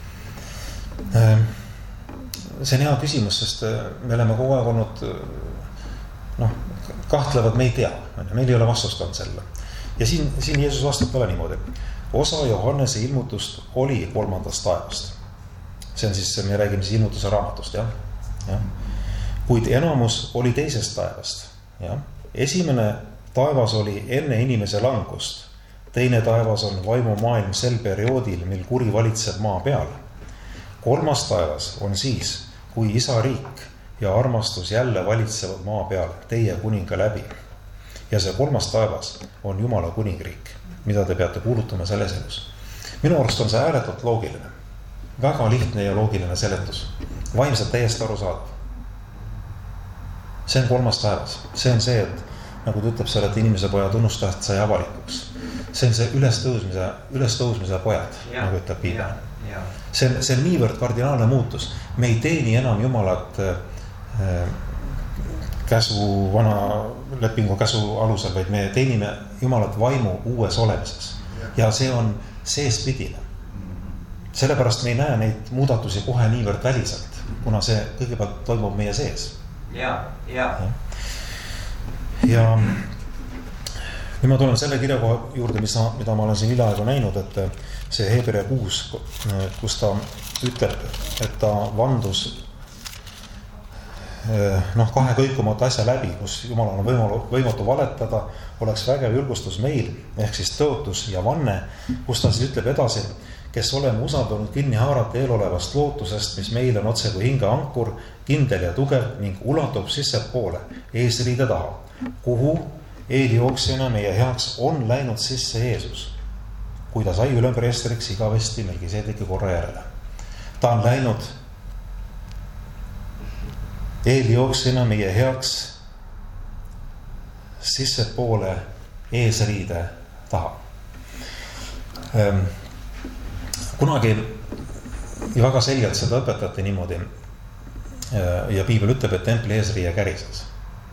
See on hea küsimus, sest me oleme kogu aeg olnud, noh, kahtlevad me ei tea, meil ei ole vastust olnud selle. Ja siin, siin Jeesus vastab talle niimoodi. Osa Johannese ilmutust oli kolmandast taevast. See on siis, me räägime siis ilmutuse raamatust, jah? Ja. Kuid enamus oli teisest taevast. Ja. Esimene taevas oli enne inimese langust. Teine taevas on vaimumaailm sel perioodil, mil kuri valitseb maa peal. Kolmas taevas on siis, kui isa riik ja armastus jälle valitsevad maa peal teie kuninga läbi. Ja see kolmas taevas on Jumala kuningriik, mida te peate kuulutama selles elus. Minu arust on see ääretult loogiline. Väga lihtne ja loogiline seletus. Vaimselt täiesti arusaadav. See on kolmas taevas. See on see, et nagu ta ütleb seal, et inimese poja tunnustajast sai avalikuks. See on see ülestõusmise, ülestõusmise pojad, ja, nagu ütleb Piibel. See on, see on niivõrd kardinaalne muutus. Me ei teeni enam Jumalat äh, käsu, vana lepingu käsu alusel, vaid me teenime Jumalat vaimu uues olemises. Ja see on seespidine. Sellepärast me ei näe neid muudatusi kohe niivõrd väliselt, kuna see kõigepealt toimub meie sees. Ja, ja. Ja nüüd ma tulen selle kirjakoha juurde, mis, mida ma olen siin hiljaaegu näinud, et see Hebrea kuus, kus ta ütleb, et ta vandus noh, kahe kõikumata asja läbi, kus Jumalal on võimalu, võimatu valetada, oleks vägev julgustus meil, ehk siis tõotus ja vanne, kus ta siis ütleb edasi, kes oleme usaldanud kinni haarata eelolevast lootusest, mis meil on otse kui hinge ankur, kindel ja tugev ning ulatub sisse poole eesriide taha, kuhu eeljooksjana meie heaks on läinud sisse Jeesus, kui ta sai ülempreesteriks igavesti Melkiseedeki korra järele. Ta on läinud eeljooksjana meie heaks sisse poole eesriide taha. Kunagi ja väga selgelt seda õpetati niimoodi ja Piibel ütleb, et templi eesriie kärises.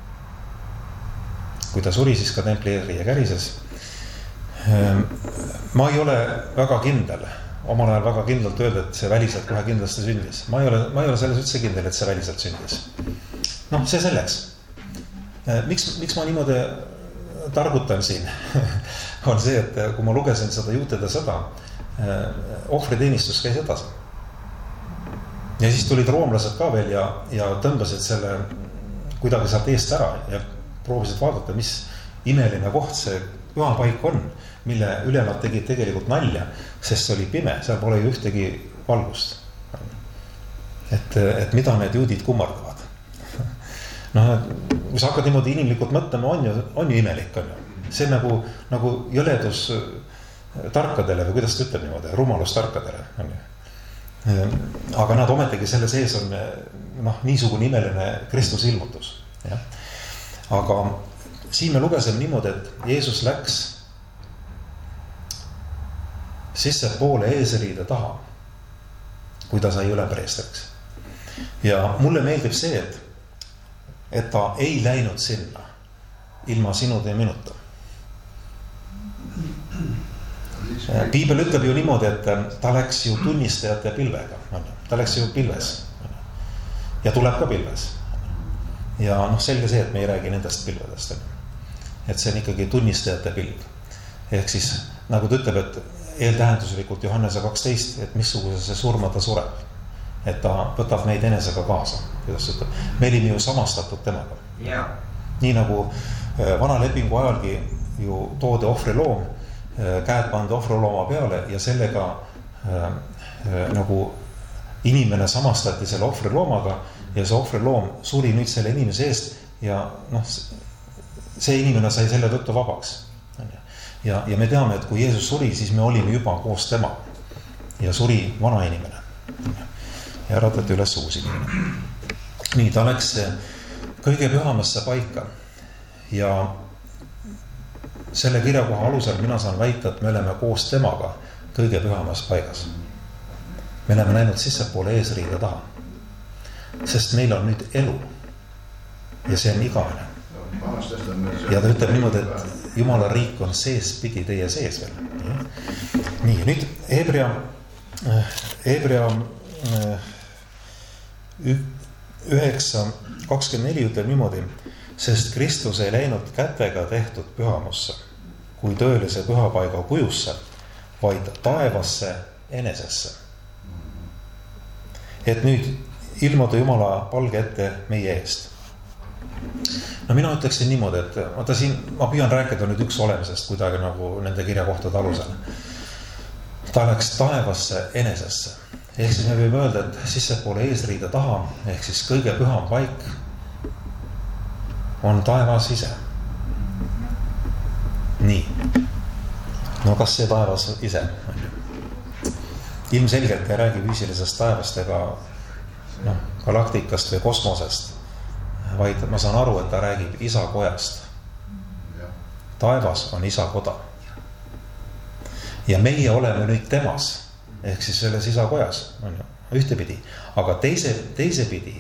Kui ta suri, siis ka templi eesriie kärises. Ma ei ole väga kindel, omal ajal väga kindlalt öelda, et see väliselt kohe kindlasti sündis. Ma ei ole, ma ei ole selles üldse kindel, et see väliselt sündis. Noh, see selleks. Miks, miks ma niimoodi targutan siin, on see, et kui ma lugesin seda juutede sõda, ohvriteenistus käis edasi. Ja siis tulid roomlased ka veel ja, ja tõmbasid selle kuidagi sealt eest ära ja proovisid vaadata, mis imeline koht see pühapaik on, mille üle nad tegid tegelikult nalja, sest see oli pime, seal pole ju ühtegi valgust. Et, et mida need juudid kummardavad. Noh, kui sa hakkad niimoodi inimlikult mõtlema, on ju, on ju imelik, on ju. See on nagu, nagu jõledus tarkadele või kuidas ta ütleb niimoodi, rumalus tarkadele. On ju. Aga nad ometegi selle sees on noh, niisugune imeline Kristuse ilmutus. Ja. Aga siin me lugesime niimoodi, et Jeesus läks sisse poole eesriide taha, kui ta sai ülempreesteriks. Ja mulle meeldib see, et, et ta ei läinud sinna ilma sinude ja minuta. Piibel ütleb ju niimoodi, et ta läks ju tunnistajate pilvega. Ta läks ju pilves. Ja tuleb ka pilves. Ja noh, selge see, et me ei räägi nendest pilvedest. Et see on ikkagi tunnistajate pilv. Ehk siis, nagu ta ütleb, et eeltähenduslikult Johannese kaksteist, et missuguse surma ta sureb. Et ta võtab meid enesega kaasa. Kuidas ütleb? Me olime ju samastatud temaga. Yeah. Nii nagu vana lepingu ajalgi ju toode ohvriloom, käed pandi ohvrilooma peale ja sellega äh, äh, nagu inimene samastati selle ohvriloomaga ja see ohvriloom suri nüüd selle inimese eest ja noh, see inimene sai selle tõttu vabaks. Ja, ja me teame, et kui Jeesus suri, siis me olime juba koos tema ja suri vana inimene ja äratati üles uus inimene. Nii, ta läks kõige pühamasse paika ja selle kirjakoha alusel mina saan väita, et me oleme koos temaga kõige pühamas paigas. Me oleme näinud sissepoole eesriide taha. Sest meil on nüüd elu. Ja see on igavene. Ja ta ütleb niimoodi, et Jumala riik on sees, pidi teie sees veel. Nii, nüüd Hebrea, Hebrea üheksa kakskümmend neli ütleb niimoodi, sest Kristus ei läinud kätega tehtud pühamusse, kui tõelise pühapaiga kujusse, vaid taevasse enesesse. Et nüüd ilmuda Jumala palge ette meie eest. No mina ütleksin niimoodi, et vaata siin, ma püüan rääkida nüüd üks olemisest kuidagi nagu nende kirjakohtade alusel. Ta läks taevasse enesesse. ehk siis me võime öelda, et sissepoole eesriide taha, ehk siis kõige püham paik on taevas ise. Nii. No kas see taevas ise? Ilmselgelt ei räägi füüsilisest taevast ega no, galaktikast või kosmosest, vaid ma saan aru, et ta räägib isa kojast. Taevas on isa koda. Ja meie oleme nüüd temas, ehk siis selles isa kojas, on ju, ühtepidi. Aga teise, teise pidi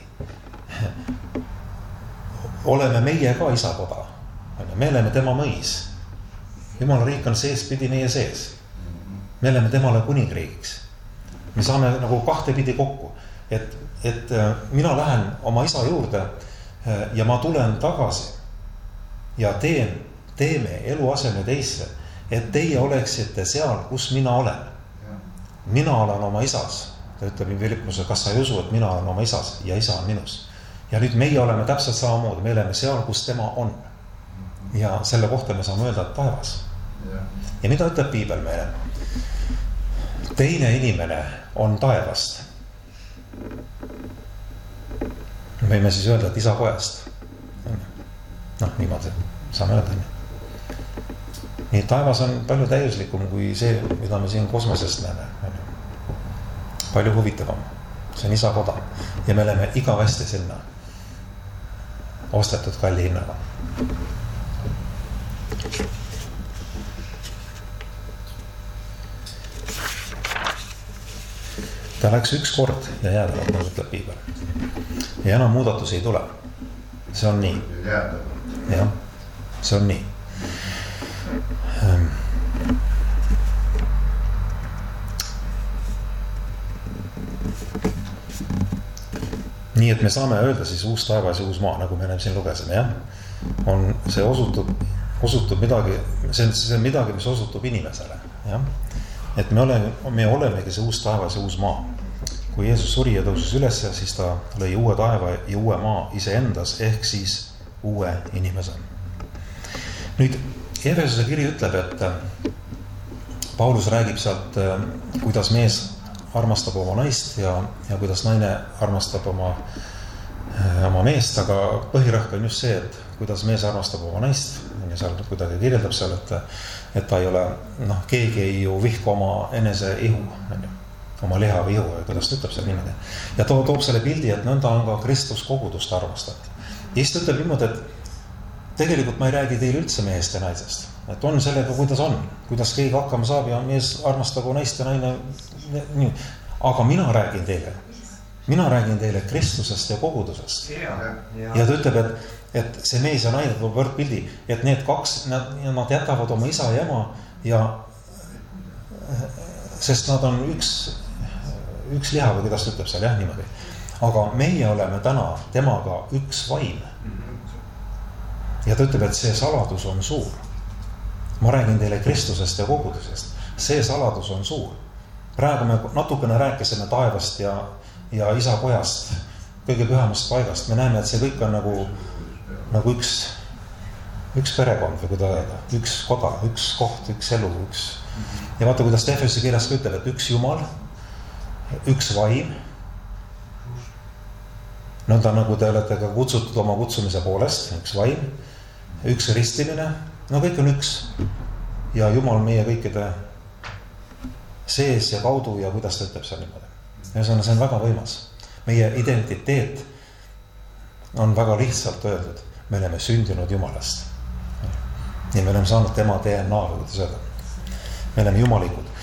oleme meie ka isa koda. Me oleme tema mõis. Jumala riik on sees pidi meie sees. Me oleme temale kuningriigiks. Me saame nagu kahte pidi kokku, et, et mina lähen oma isa juurde ja ma tulen tagasi ja teen, teeme eluaseme teisse, et teie oleksite seal, kus mina olen. Mina olen oma isas. Ta ütleb Filippuse, kas sa ei usu, et mina olen oma isas ja isa on minus. Ja nüüd meie oleme täpselt samamoodi, me oleme seal, kus tema on. Ja selle kohta me saame öelda, et taevas. Ja mida ütleb Piibel meile? Teine inimene on taevast. Võime siis öelda, et isa kojast. Noh, niimoodi saame öelda. Nii taevas on palju täiuslikum kui see, mida me siin kosmosest näeme. Palju huvitavam. See on isa koda. Ja me oleme igavesti sinna ostetud kalli hinnaga. Ta läks üks kord ja jäädavalt, nagu ütleb Piibel. Ja enam muudatusi ei tule. See on nii. Jah, see on nii. Nii, et me saame öelda siis uus taevas ja uus maa, nagu me siin lugesime, jah. On, see osutub, osutub midagi, see on, see on midagi, mis osutub inimesele, jah. Et me oleme, me olemegi see uus taevas ja uus maa. Kui Jeesus suri ja tõusis üles, siis ta lõi uue taeva ja uue maa iseendas, ehk siis uue inimese. Nüüd, Efesuse kiri ütleb, et Paulus räägib sealt, kuidas mees armastab oma naist ja, ja kuidas naine armastab oma, oma meest, aga põhirõhk on just see, et kuidas mees armastab oma naist ja seal kuidagi kirjeldab seal, et, et ta ei ole, noh, keegi ei ju vihku oma enese ihu, oma liha või ihu, kuidas ta ütleb seal niimoodi. Ja too toob selle pildi, et nõnda on ka Kristus kogudust armastab. Ja siis ta ütleb niimoodi, et tegelikult ma ei räägi teile üldse mehest ja naisest. Et on sellega, kuidas on, kuidas keegi hakkama saab ja mees armastagu naist ja naine. Nii. Aga mina räägin teile, mina räägin teile Kristusest ja kogudusest. Ja, ja. ja ta ütleb, et, et see mees ja naine tuleb võrdpildi, et need kaks, nad, nad jätavad oma isa ja ema ja sest nad on üks, üks liha või kuidas ta ütleb seal, jah, niimoodi. Aga meie oleme täna temaga üks vaim. Ja ta ütleb, et see saladus on suur. Ma räägin teile Kristusest ja kogudusest. See saladus on suur. Praegu me natukene rääkisime taevast ja, ja isa pojast, kõige pühamast paigast. Me näeme, et see kõik on nagu, nagu üks, üks perekond või kuidas öelda. Üks koda, üks koht, üks elu, üks. Ja vaata, kuidas Efesuse kirjas ka ütleb, et üks Jumal, üks vaim. Nõnda nagu te olete ka kutsutud oma kutsumise poolest, üks vaim, üks ristimine, no kõik on üks. Ja Jumal meie kõikide sees ja kaudu ja kuidas ta ütleb seal niimoodi. Ja see on, see on väga võimas. Meie identiteet on väga lihtsalt öeldud. Me oleme sündinud Jumalast. Ja me oleme saanud tema D N A, kuidas öelda. Me oleme jumalikud.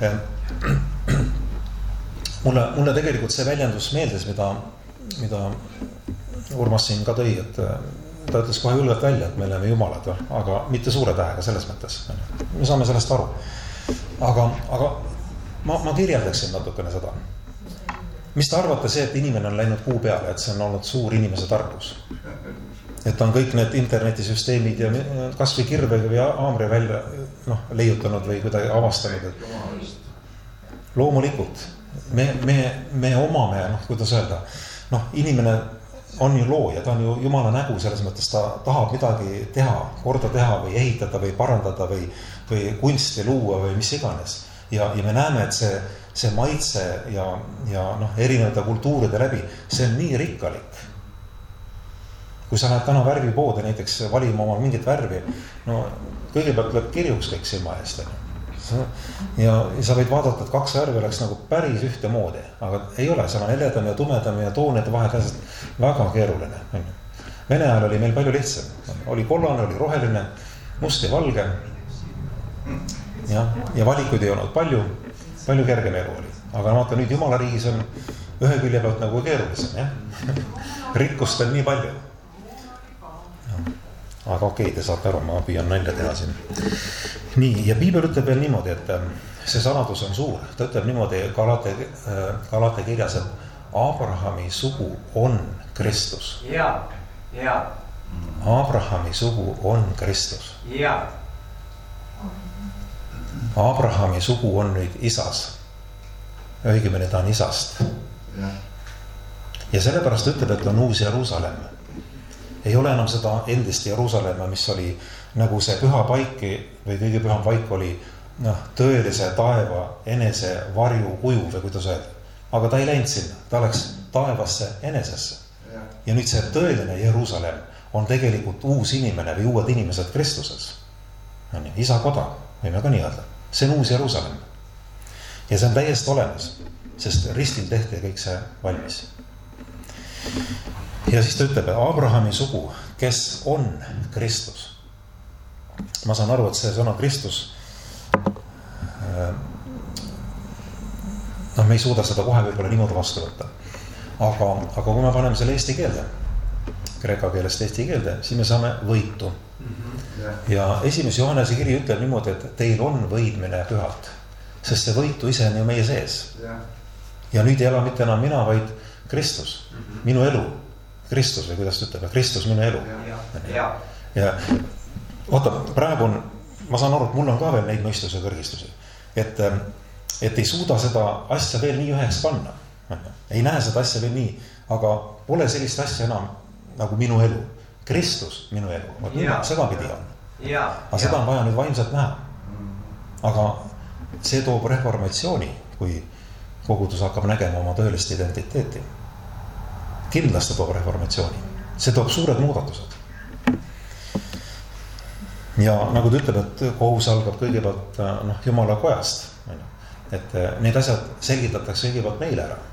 Mulle, mulle tegelikult see väljendus meeldis, mida, mida Urmas siin ka tõi, et ta ütles kohe julgelt välja, et me oleme jumalad, aga mitte suure tähega selles mõttes. Me saame sellest aru. Aga, aga ma, ma kirjeldaksin natukene seda. Mis te arvate see, et inimene on läinud kuu peale, et see on olnud suur inimese tarkus? Et on kõik need internetisüsteemid ja kas või kirvega või aamri välja noh, leiutanud või kuidagi avastanud. Loomulikult. Me, me, me omame, noh, kuidas öelda, noh, inimene on ju looja, ta on ju Jumala nägu selles mõttes, ta tahab midagi teha, korda teha või ehitada või parandada või, või kunsti luua või mis iganes. Ja, ja me näeme, et see see maitse ja, ja noh, erinevate kultuuride läbi, see on nii rikkalik. Kui sa lähed täna värvipoode näiteks valima oma mingit värvi, no kõigepealt lööb kirjuks kõik silma eest. Ja, ja sa võid vaadata, et kaks värvi oleks nagu päris ühte moodi, aga ei ole, seal on heledam ja tumedam ja toonide vahed väga keeruline. Vene ajal oli meil palju lihtsam. Oli kollane, oli roheline, must ja valge. Ja, ja valikuid ei olnud palju, palju kergem elu oli. Aga vaata, nüüd Jumala riigis on ühe külje pealt nagu keerulisem. Ja? Rikkust on nii palju. Aga okei, te saate aru, ma püüan nalja teha siin. Nii, ja Piibel ütleb veel niimoodi, et see saladus on suur. Ta ütleb niimoodi Galate, Galate kirjas, et Abrahami sugu on Kristus. Ja, ja. Abrahami sugu on Kristus. Ja. Abrahami sugu on nüüd isas. Õigemini ta on isast. Ja. Ja sellepärast ütleb, et on uus Jeruusalemm. Ei ole enam seda endist Jeruusalemma, mis oli nagu see püha paiki või kõige püham paik oli noh, tõelise taeva enese varju kuju või kuidas öelda. Aga ta ei läinud sinna, ta läks taevasse enesesse. Ja, ja nüüd see tõeline Jeruusalemm on tegelikult uus inimene või uued inimesed Kristuses. Isa koda, võime ka nii öelda. See on uus Jeruusalemm. Ja see on täiesti olemas, sest ristil tehti kõik see valmis. Ja siis ta ütleb, et Abrahami sugu, kes on Kristus. Ma saan aru, et see sõna Kristus, noh, me ei suuda seda kohe võib-olla niimoodi vastu võtta. Aga, aga kui me paneme selle eesti keelde, kreeka keelest eesti keelde, siis me saame võitu. Ja esimes Johannese kiri ütleb niimoodi, et teil on võidmine pühalt, sest see võitu ise on ju meie sees. Ja nüüd ei ela mitte enam mina, vaid Kristus, minu elu. Kristus või kuidas ütleb, Kristus minu elu. Ja, ja. Ja oota, praegu on, ma saan aru, et mul on ka veel neid mõistuse kõrgistusi, et, et ei suuda seda asja veel nii üheks panna. Ei näe seda asja veel nii, aga pole sellist asja enam nagu minu elu. Kristus minu elu, ja, seda pidi on. Ja, aga seda on vaja nüüd vaimselt näha. Aga see toob reformatsiooni, kui kogudus hakkab nägema oma tõelist identiteeti. Kindlasti toob reformatsiooni. See toob suured muudatused. Ja nagu ta ütleb, et kohus algab kõigepealt noh, Jumala kojast. Et need asjad selgitatakse kõigepealt meile ära.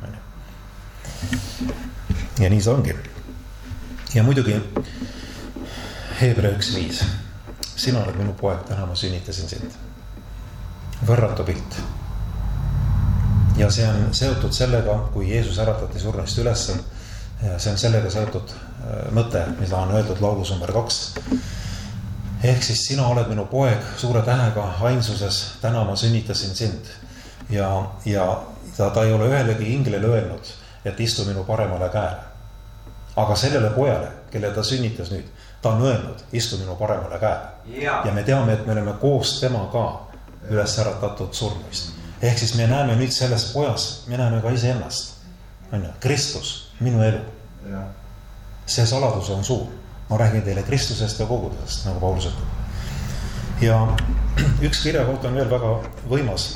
Ja nii see ongi. Ja muidugi Hebra üks viis. Sina oled minu poeg, täna ma sünnitasin sind. Võrratu pilt. Ja see on seotud sellega, kui Jeesus äratati surnist üles. Ja see on sellega seotud mõte, mida on öeldud laulus number kaks. Ehk siis sina oled minu poeg suure tähega ainsuses, täna ma sünnitasin sind. Ja, ja ta, ta ei ole ühelegi inglile öelnud, et istu minu paremale käele. Aga sellele pojale, kelle ta sünnitas nüüd, ta on öelnud, istu minu paremale käele. Ja, ja me teame, et me oleme koos tema ka üles äratatud surnuist. Ehk siis me näeme nüüd selles pojas, me näeme ka ise ennast. Kristus, minu elu. Ja. See saladus on suur. Ma räägin teile Kristusest ja kogudusest, nagu Paulus ütleb. Ja üks kirjakoht on veel väga võimas,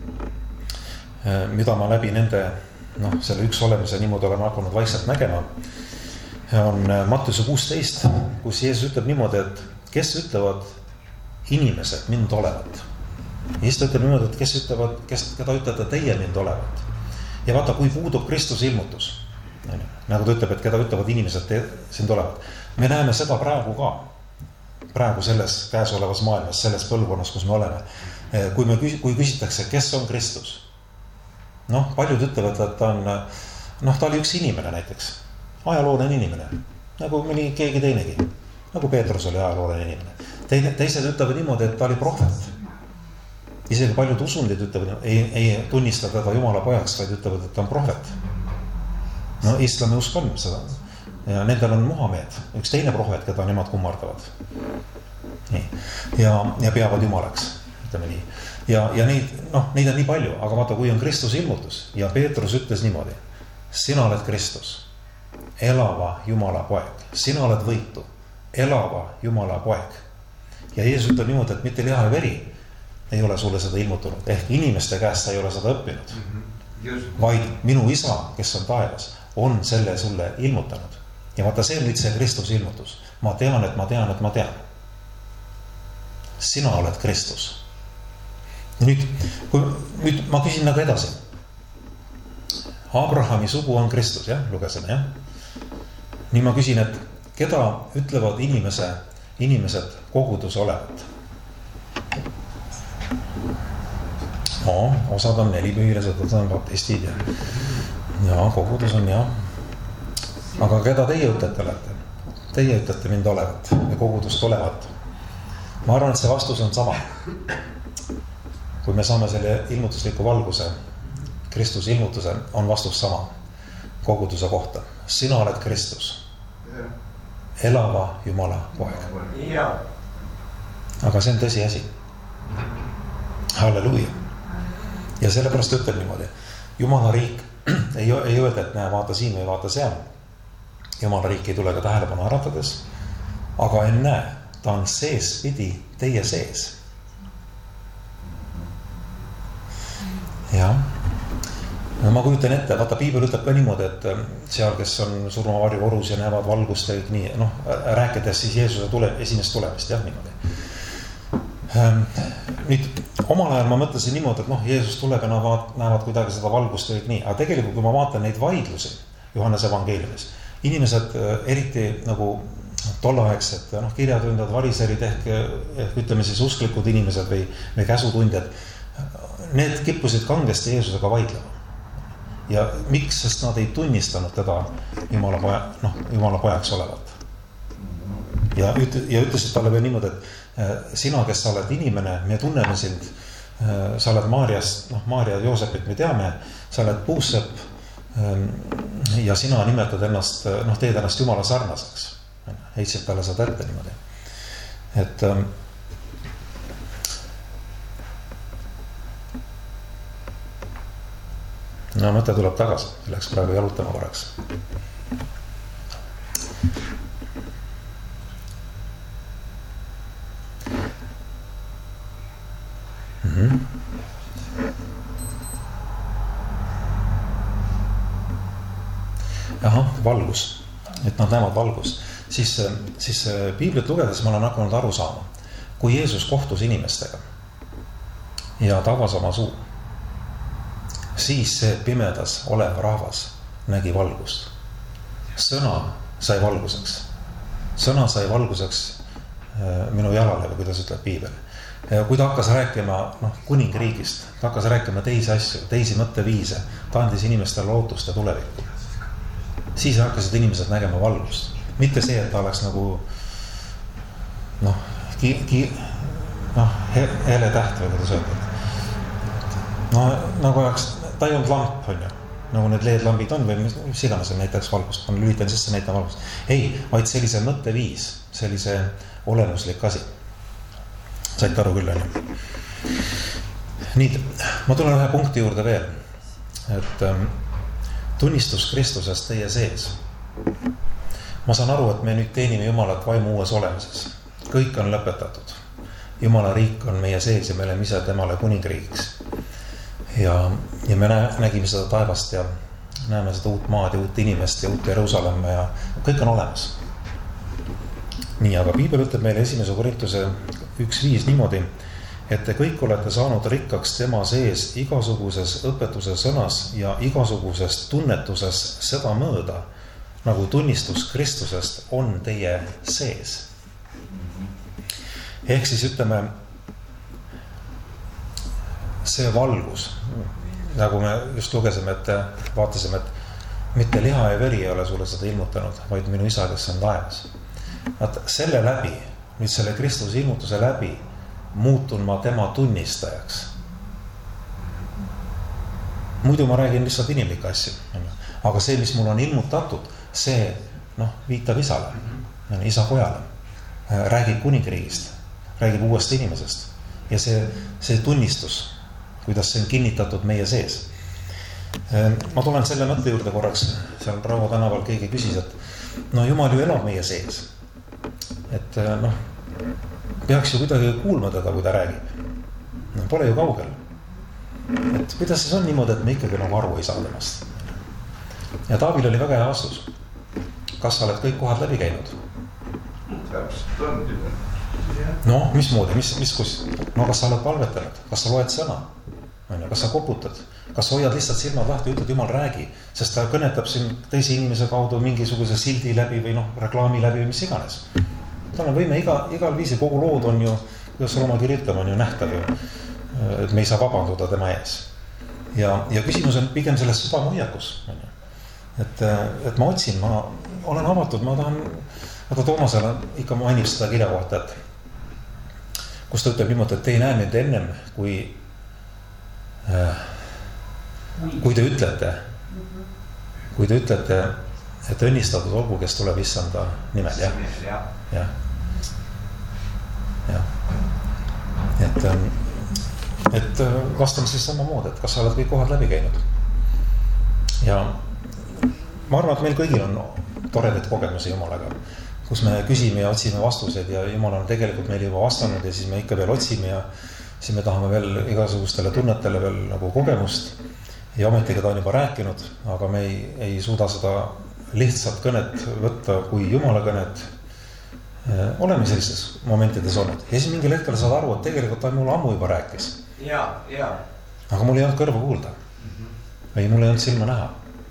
mida ma läbi nende, noh, selle üks olemise niimoodi oleme hakanud vaikselt nägema, on Matteuse kuusteist, kus Jeesus ütleb niimoodi, et kes ütlevad inimesed mind olevat. Jeesus ütleb niimoodi, et kes ütlevad, kes, keda ütlete teie mind olevat. Ja vaata, kui puudub Kristuse ilmutus, nagu ta ütleb, et keda ütlevad inimesed sind olevat. Me näeme seda praegu ka, praegu selles käesolevas maailmas, selles põlvkonnas, kus me oleme. Kui, me, kui küsitakse, kes on Kristus? Noh, paljud ütlevad, et ta on, noh, ta oli üks inimene näiteks, ajalooline inimene, nagu mõni keegi teinegi, nagu Peetrus oli ajalooline inimene. Teine, teised ütlevad niimoodi, et ta oli prohvet. Isegi paljud usundid ütlevad, ei, ei tunnista teda Jumala pojaks, vaid ütlevad, et ta on prohvet. No islami usk on seda. Ja nendel on Muhamed, üks teine prohvet, keda nemad kummardavad. Nii. Ja, ja peavad Jumalaks, ütleme nii. Ja, ja neid, noh, neid on nii palju, aga vaata, kui on Kristus ilmutus ja Peetrus ütles niimoodi, sina oled Kristus, elava Jumala poeg, sina oled võitu, elava Jumala poeg. Ja Jeesus ütleb niimoodi, et mitte liha ja veri ei ole sulle seda ilmutanud. Ehk inimeste käest sa ei ole seda õppinud. Just. Vaid minu isa, kes on taevas, on selle sulle ilmutanud. Ja vaata, see on nüüd see Kristuse ilmutus. Ma tean, et ma tean, et ma tean. Sina oled Kristus. Nüüd, kui, nüüd ma küsin nagu edasi. Abrahami sugu on Kristus, jah? Lugesime, jah? Nii ma küsin, et keda ütlevad inimese, inimesed kogudus olevat? No, osad on nelipühilised, osad on baptistid ja, ja kogudus on, jah. Aga keda teie ütlete olete? Teie ütlete mind olevat ja kogudust olevat. Ma arvan, et see vastus on sama. Kui me saame selle ilmutusliku valguse, Kristuse ilmutuse, on vastus sama koguduse kohta. Sina oled Kristus. Elava Jumala poeg. Aga see on tõsi asi. Halleluuja. Ja sellepärast ütleb niimoodi. Jumala riik ei, ei öelda, et näe, vaata siin või vaata seal. Jumala riik ei tule ka tähelepanu äratades. Aga en näe, ta on sees pidi teie sees. Ja no ma kujutan ette, vaata Piibel ütleb ka niimoodi, et seal, kes on surmavarju orus ja näevad valgust ja nii, noh, rääkides siis Jeesuse tule, esimest tulemist, jah, niimoodi. Nüüd, omal ajal ma mõtlesin niimoodi, et noh, Jeesus tuleb ja näevad, näevad kuidagi seda valgust ja nii, aga tegelikult, kui ma vaatan neid vaidlusi Johannes evangeeliumis, inimesed eriti nagu tollaegsed, noh, kirjatundjad, variserid ehk, ehk ütleme siis usklikud inimesed või, või käsutundjad, need kippusid kangesti Jeesusega vaidlema. Ja miks, sest nad ei tunnistanud teda Jumala, poja, noh, Jumala pojaks olevat. Ja, üt, ja ütlesid talle veel niimoodi, et sina, kes sa oled inimene, me tunneme sind, sa oled Maariast, noh, Maaria Joosepit me teame, sa oled puusepp ja sina nimetad ennast, noh, teed ennast Jumala sarnaseks. Heitsid talle seda ette niimoodi. Et no mõte tuleb tagasi, läks praegu jalutama korraks. Mm-hmm. Aha, valgus, et nad näevad valgus. Siis, siis Piiblit lugedes ma olen hakanud aru saama, kui Jeesus kohtus inimestega ja tavas oma suu, siis see pimedas olev rahvas nägi valgust. Sõna sai valguseks. Sõna sai valguseks minu jalale, või kuidas ütleb Piibel. Kui ta hakkas rääkima noh, kuningriigist, ta hakkas rääkima teisi asju, teisi mõtteviise, ta andis inimestele lootust ja tulevikku. Siis hakkasid inimesed nägema valgust. Mitte see, et ta oleks nagu noh, ki, ki, noh hele täht või kuidas öeldud. No nagu oleks, ta ei olnud lamp, on ju, nagu need leedlambid on või mis iganes näiteks valgust, ma lülitan sisse näitan valgust. Ei, vaid sellise mõtteviis, sellise olemuslik asi. Saite aru küll, on ju. Nii, ma tulen ühe punkti juurde veel, et ähm, tunnistus Kristusest teie sees. Ma saan aru, et me nüüd teenime Jumalat vaimu uues olemises. Kõik on lõpetatud. Jumala riik on meie sees ja me oleme ise temale kuningriigiks. Ja, ja me nägime seda taevast ja näeme seda uut maad ja uut inimest ja uut Jeruusalemma ja kõik on olemas. Nii, aga Piibel ütleb meile esimese Korintuse üks viis niimoodi, et te kõik olete saanud rikkaks tema sees igasuguses õpetuse sõnas ja igasuguses tunnetuses seda mööda, nagu tunnistus Kristusest on teie sees. Ehk siis ütleme, see valgus, nagu me just lugesime, et vaatasime, et mitte liha ja veri ei ole sulle seda ilmutanud, vaid minu isa, kes on taevas. Vaat selle läbi, nüüd selle Kristuse ilmutuse läbi, muutun ma tema tunnistajaks. Muidu ma räägin lihtsalt inimlikke asju. Aga see, mis mul on ilmutatud, see noh, viitab isale, isa pojale, räägib kuningriigist, räägib uuest inimesest ja see, see tunnistus, kuidas see on kinnitatud meie sees. Ma tulen selle mõtte juurde korraks, seal Rauo tänaval keegi küsis, et no Jumal ju elab meie sees, et noh, peaks ju kuidagi kuulma teda, kui ta räägib. no, pole ju kaugel. Et kuidas siis on niimoodi, et me ikkagi nagu aru ei saa temast? Ja Taavil oli väga hea vastus. Kas sa oled kõik kohad läbi käinud? Täpselt on. No, mismoodi, mis, mis kus? No, kas sa oled palvetanud? Kas sa loed sõna? Kas sa koputad? Kas sa hoiad lihtsalt silmad lahti ja ütled, Jumal räägi? Sest ta kõnetab siin teise inimese kaudu mingisuguse sildi läbi või noh, reklaami läbi või mis iganes. Tal on võime iga, igal viisi, kogu lood on ju, kuidas Rooma kirjutab, on ju nähtav ju, et me ei saa vabanduda tema ees. Ja, ja küsimus on pigem selles südamehoiakus. Et, et ma otsin, ma olen avatud, ma tahan, aga Toomasele ikka mainib seda kirja kohta, et kus ta ütleb niimoodi, et te ei näe mind ennem, kui, äh, kui te ütlete, kui te ütlete, et õnnistatud olgu, kes tuleb issanda nimel, jah? jah. jah. Et, et vastan siis samamoodi, et kas sa oled kõik kohad läbi käinud. Ja ma arvan, et meil kõigil on toredaid kogemusi Jumalaga, kus me küsime ja otsime vastused ja Jumal on tegelikult meil juba vastanud ja siis me ikka veel otsime ja siis me tahame veel igasugustele tunnetele veel nagu kogemust ja ometiga ta on juba rääkinud, aga me ei, ei suuda seda lihtsalt kõnet võtta kui Jumala kõnet. Oleme sellistes momentides olnud ja siis mingil hetkel saad aru, et tegelikult ta mulle ammu juba rääkis. Ja, ja. Aga mul ei olnud kõrva kuulda või mul ei olnud silma näha.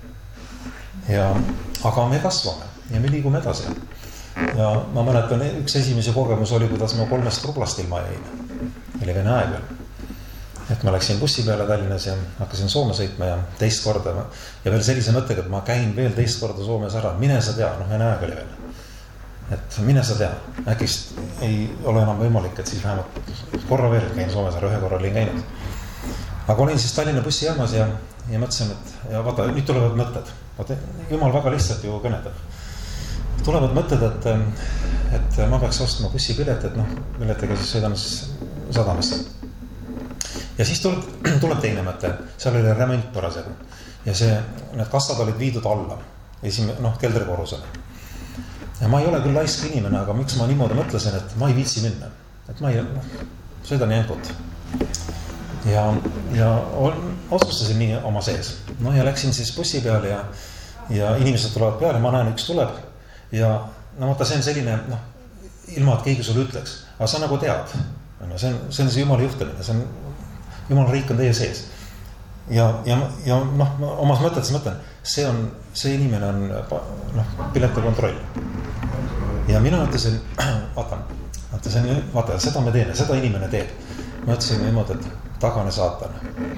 Ja, aga me kasvame ja me liigume edasi. Ja ma mäletan, üks esimese kogemus oli, kuidas ma kolmest rublast ilma jäime. Oli vene aeg veel. Et ma läksin bussi peale Tallinnas ja hakkasin Soome sõitma ja teist korda. Ja veel sellise mõttega, et ma käin veel teist korda Soomes ära. Mine sa tea, noh vene aeg oli veel. Et mine sa tea, äkist ei ole enam võimalik, et siis vähemalt korra veel käin Soomes ära, ühe korra olin käinud. Aga olin siis Tallinna bussijaamas ja, ja mõtlesin, et ja vaata, nüüd tulevad mõtted. Vaata, Jumal väga lihtsalt ju kõnetab. Tulevad mõtted, et, et ma peaks ostma bussipilet, et noh, piletiga siis sõidame siis sadamesse. Ja siis tuleb, tuleb teine mõte, seal oli remont parasjagu. Ja see, need kassad olid viidud alla, esime, noh, keldrikorrusele. Ja ma ei ole küll laisk inimene, aga miks ma niimoodi mõtlesin, et ma ei viitsi minna. Et ma ei, sõidan jänkut. Ja, ja otsustasin nii oma sees. No ja läksin siis bussi peale ja, ja inimesed tulevad peale, ma näen, üks tuleb. Ja no vaata, see on selline, noh, ilma, et keegi sulle ütleks. Aga sa nagu tead. See on see, on see Jumala juhtamine, see on, Jumala riik on teie sees. Ja, ja, ja noh, omas mõtetes mõtlen, see on, see inimene on, noh, pileti kontroll. Ja mina ütlesin, vaata, vaata, see on, vaata, seda me teeme, seda inimene teeb. Ma ütlesin niimoodi, et tagane saatan.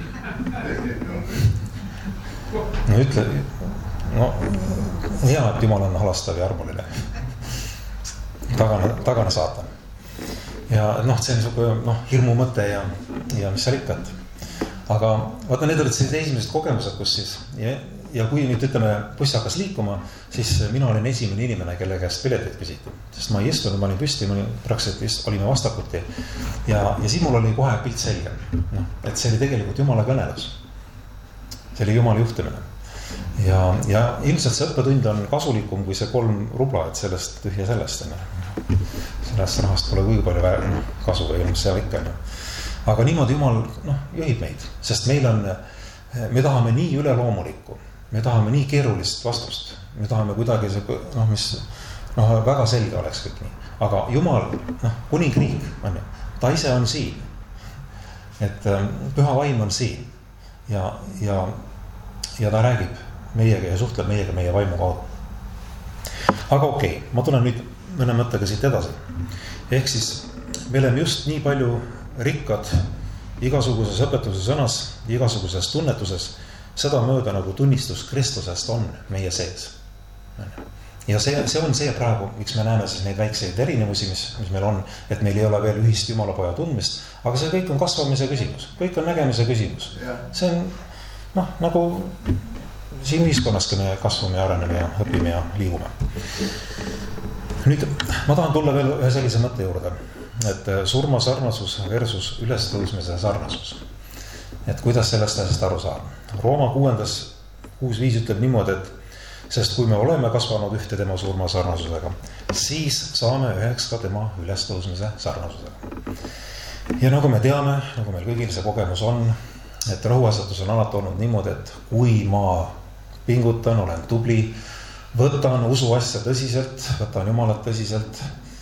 No ütle, no hea, et Jumal on halastav ja armuline. Tagane, tagane saatan. Ja noh, see on niisugune, noh, hirmu mõte ja, ja mis seal ikka. Aga vaata, need olid sellised esimesed kogemused, kus siis, ja, ja kui nüüd ütleme, buss hakkas liikuma, siis mina olin esimene inimene, kelle käest piletit küsiti. Sest ma ei istunud, ma olin püsti, ma olin praktiliselt olime vastakuti. Ja, ja siis mul oli kohe pilt selge. No, et see oli tegelikult Jumala kõnelus. See oli Jumala juhtimine. Ja, ja ilmselt see õppetund on kasulikum kui see kolm rubla, et sellest tühja sellest. Sellest rahast pole kuigi palju no, kasu või ilmselt seal ikka. No. Aga niimoodi Jumal noh, juhib meid, sest meil on, me tahame nii üleloomulikku, me tahame nii keerulist vastust, me tahame kuidagi see, noh, mis noh, väga selge oleks kõik nii. Aga Jumal, noh, kuningriik, on ju, ta ise on siin, et püha vaim on siin ja, ja, ja ta räägib meiega ja suhtleb meiega meie vaimu kaudu. Aga okei, okay, ma tulen nüüd mõne mõttega siit edasi. Ehk siis me oleme just nii palju rikkad igasuguses õpetuse sõnas, igasuguses tunnetuses, seda mööda nagu tunnistus Kristusest on meie sees. Ja see, see on see praegu, miks me näeme siis neid väikseid erinevusi, mis, mis meil on, et meil ei ole veel ühist Jumalapoja tundmist, aga see kõik on kasvamise küsimus, kõik on nägemise küsimus. See on, noh, nagu siin ühiskonnaski me kasvame ja areneme ja õpime ja liigume. Nüüd ma tahan tulla veel ühe sellise mõtte juurde, et surma sarnasus versus ülestõusmise sarnasus. Et kuidas sellest asjast aru saada. Rooma kuuendas kuus viis ütleb niimoodi, et sest kui me oleme kasvanud ühte tema surma sarnasusega, siis saame üheks ka tema ülestõusmise sarnasusega. ja nagu me teame, nagu meil kõigil see kogemus on, et rõhuasetus on alati olnud niimoodi, et kui ma pingutan, olen tubli, võtan usu asja tõsiselt, võtan Jumalat tõsiselt,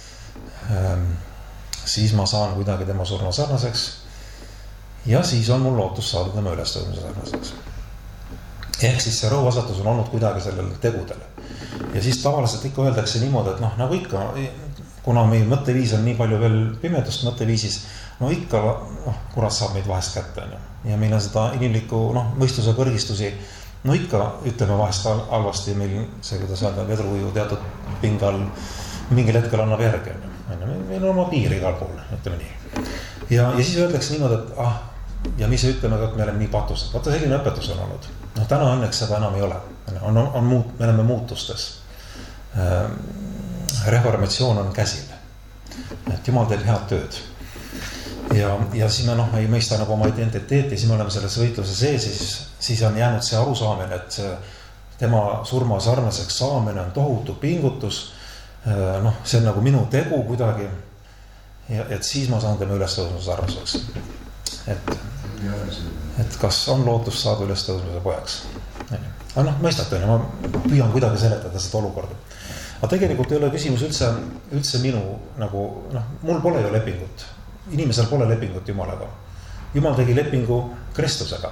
siis ma saan kuidagi tema surma sarnaseks ja siis on mul lootus saada tema ülestõusmise sarnaseks. Ehk siis see rõhuasetus on olnud kuidagi sellele tegudele. Ja siis tavaliselt ikka öeldakse niimoodi, et noh, nagu ikka, kuna meie mõtteviis on nii palju veel pimedust mõtteviisis, no ikka, noh, kurat saab meid vahest kätte. Ja meil on seda inimlikku, noh, mõistuse kõrgistusi, no ikka ütleme vahest halvasti, meil see, kuidas öelda, vedruuju teatud pingal mingil hetkel annab järgi. Meil on oma piir igal pool, ütleme nii. Ja, ja siis öeldakse niimoodi, et ah, ja mis ütleme, et me oleme nii patused. Vaata, selline õpetus on olnud. No täna õnneks seda enam ei ole. On, on muut, me oleme muutustes. Reformatsioon on käsil. Et Jumal teeb head tööd. Ja, ja siis me, noh, me ei mõista nagu oma identiteeti, siis me oleme selles võitluse sees, siis, siis on jäänud see arusaamine, et see, tema surma sarnaseks saamine on tohutu pingutus. Noh, see on nagu minu tegu kuidagi. Ja, et siis ma saan tema ülestõusmise sarnaseks. Et, et kas on lootus saada ülestõusmise pojaks. Aga noh, mõistate, ma püüan kuidagi seletada seda olukorda. Aga tegelikult ei ole küsimus üldse, üldse minu, nagu, noh, mul pole ju lepingut. Inimesel pole lepingut Jumalaga. Jumal tegi lepingu Kristusega.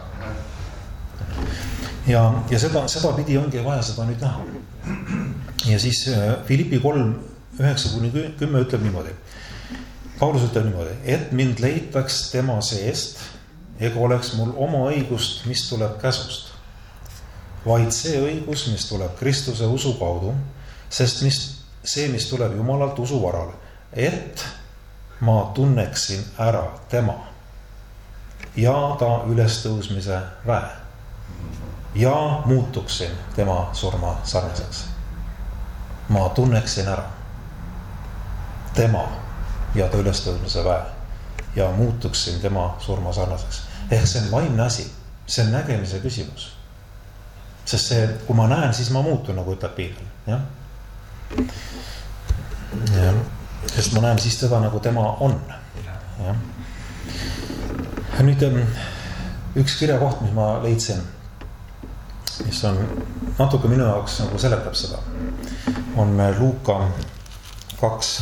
Ja, ja seda, seda pidi ongi vaja seda nüüd näha. Ja siis Filippi kolm, üheksa kuni kümme ütleb niimoodi. Paulus ütleb niimoodi, et mind leitaks tema seest, ega oleks mul oma õigust, mis tuleb käsust, vaid see õigus, mis tuleb Kristuse usu kaudu, sest mis, see, mis tuleb Jumalalt usu varal, et ma tunneksin ära tema ja ta ülestõusmise väe ja muutuksin tema surma sarnaseks. Ma tunneksin ära tema ja ta ülestõusmise väe ja muutuksin tema surma sarnaseks. Ehk see on vaimne asi, see on nägemise küsimus. Sest see, kui ma näen, siis ma muutun, nagu ütleb Piibel. Ja? Ja. Sest ma näen siis teda, nagu tema on. Ja. Nüüd üks kirjakoht, mis ma leidsin, mis on natuke minu jaoks nagu seletab seda, on Luuka kaks.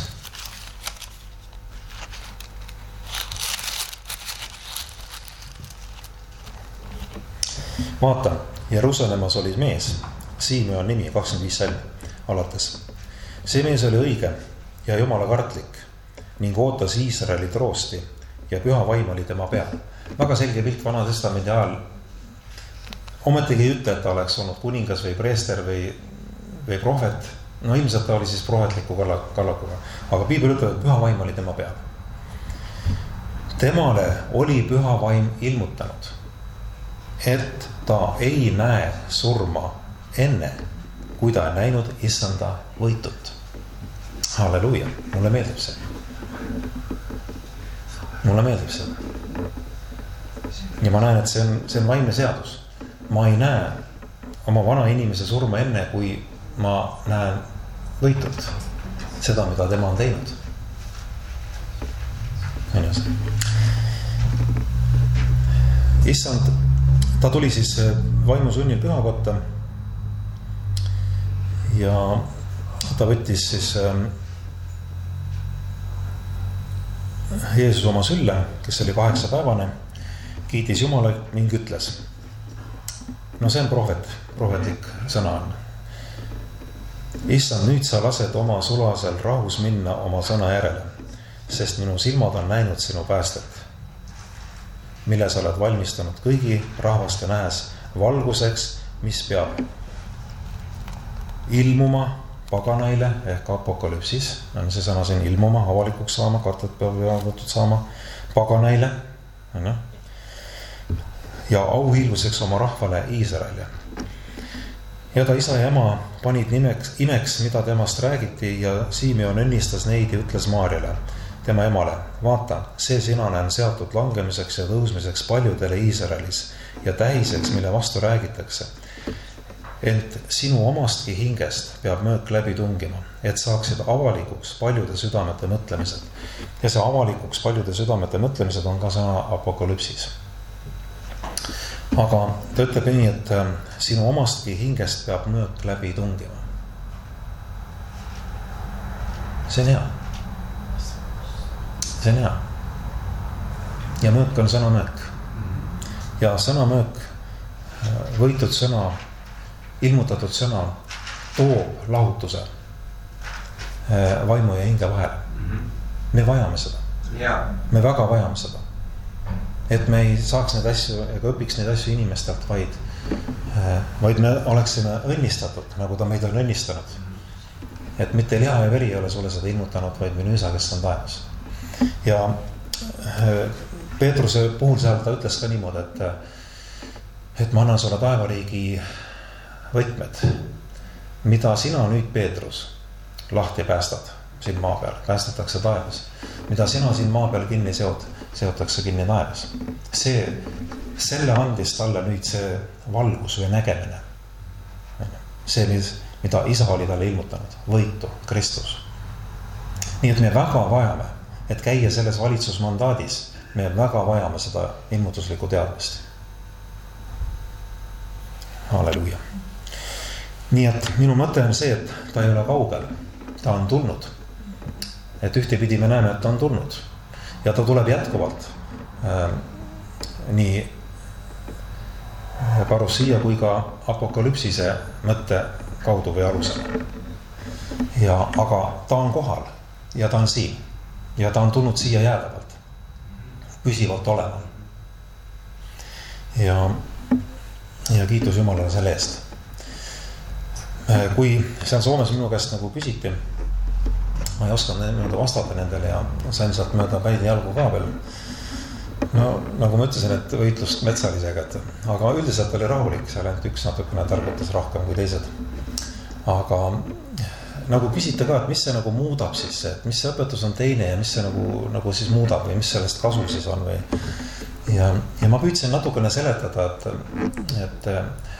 Vaata, Jerusalemmas oli mees, Simeon nimi, kakskümmend viis salm alates. See mees oli õige ja Jumala kartlik ning ootas Iisraeli troosti ja püha vaim oli tema peal. Väga selge pilt Vana Testamendi ajal. Ometigi ei ütle, et ta oleks olnud kuningas või preester või, või prohvet. No ilmselt ta oli siis prohetliku kallakuga. Aga Piibel ütleb, et püha vaim oli tema peal. Temale oli püha vaim ilmutanud, et ta ei näe surma enne, kui ta on näinud issanda võitut. Halleluuja, mulle meeldib see. Mulle meeldib see. Ja ma näen, et see on, see on vaimne seadus. Ma ei näe oma vana inimese surma enne, kui ma näen võitut. Seda, mida tema on teinud. Issand, ta tuli siis vaimusunnil pühakotta ja ta võttis siis Jeesus oma sülle, kes oli kaheksapäevane, kiitis Jumalat ning ütles. No see on prohvet, prohvetlik sõna on. Issand, nüüd sa lased oma sulasel rahus minna oma sõna järele, sest minu silmad on näinud sinu päästet, mille sa oled valmistanud kõigi rahvaste nähes valguseks, mis peab ilmuma paganaile ehk apokalüpsis, on see sõna siin ilmuma, avalikuks saama, kartad peab võetud saama paganaile ja auhiilvuseks oma rahvale Iisraeli. Ja ta isa ja ema panid nimeks, imeks, mida temast räägiti ja Simeon õnnistas neid ja ütles Maarjale, tema emale, vaata, see sinane on seatud langemiseks ja tõusmiseks paljudele Iisraelis ja tähiseks, mille vastu räägitakse. Ent sinu omastki hingest peab möök läbi tungima, et saaksid avalikuks paljude südamete mõtlemised. ja see avalikuks paljude südamete mõtlemised on ka sõna apokalüpsis. Aga ta ütleb nii, et sinu omastki hingest peab möök läbi tungima. See on hea. See on hea. Ja möök on sõnamöök. Ja sõnamöök, võitud sõna, ilmutatud sõna toob lahutuse vaimu ja hinge vahele. Me vajame seda. Me väga vajame seda. Et me ei saaks neid asju ega õpiks neid asju inimestelt, vaid, vaid me oleksime õnnistatud, nagu ta meid on õnnistanud. Et mitte liha ja veri ei ole sulle seda ilmutanud, vaid minu isa, kes on taevas. Ja Peetruse puhul seal ta ütles ka niimoodi, et, et ma annan sulle taevariigi võtmed, mida sina nüüd, Peetrus, lahti päästad siin maa peal, päästetakse taevas. Mida sina siin maa peal kinni seod, seotakse kinni taevas. See, selle andis talle nüüd see valgus või nägemine. See, mida isa oli talle ilmutanud, võitu, Kristus. Nii et me väga vajame, et käia selles valitsusmandaadis, me väga vajame seda ilmutuslikku teadmist. Halleluja. Nii et minu mõte on see, et ta ei ole kaugel, ta on tulnud. Et ühtepidi me näeme, et ta on tulnud ja ta tuleb jätkuvalt äh, nii parousia kui ka apokalüpsise mõtte kaudu või alusel. Ja, aga ta on kohal ja ta on siin ja ta on tulnud siia jäädavalt, püsivalt olema. Ja, ja kiitus Jumalale selle eest. Kui seal Soomes minu käest nagu küsiti, ma ei osanud vastata nendele ja sain sealt mööda päid jalgu ka veel. No nagu ma ütlesin, et võitlust metsalisega, et, aga üldiselt oli rahulik, seal ainult üks natukene targutas rohkem kui teised. Aga nagu küsite ka, et mis see nagu muudab siis, et mis see õpetus on teine ja mis see nagu, nagu siis muudab või mis sellest kasu siis on või. Ja, ja ma püüdsin natukene seletada, et, et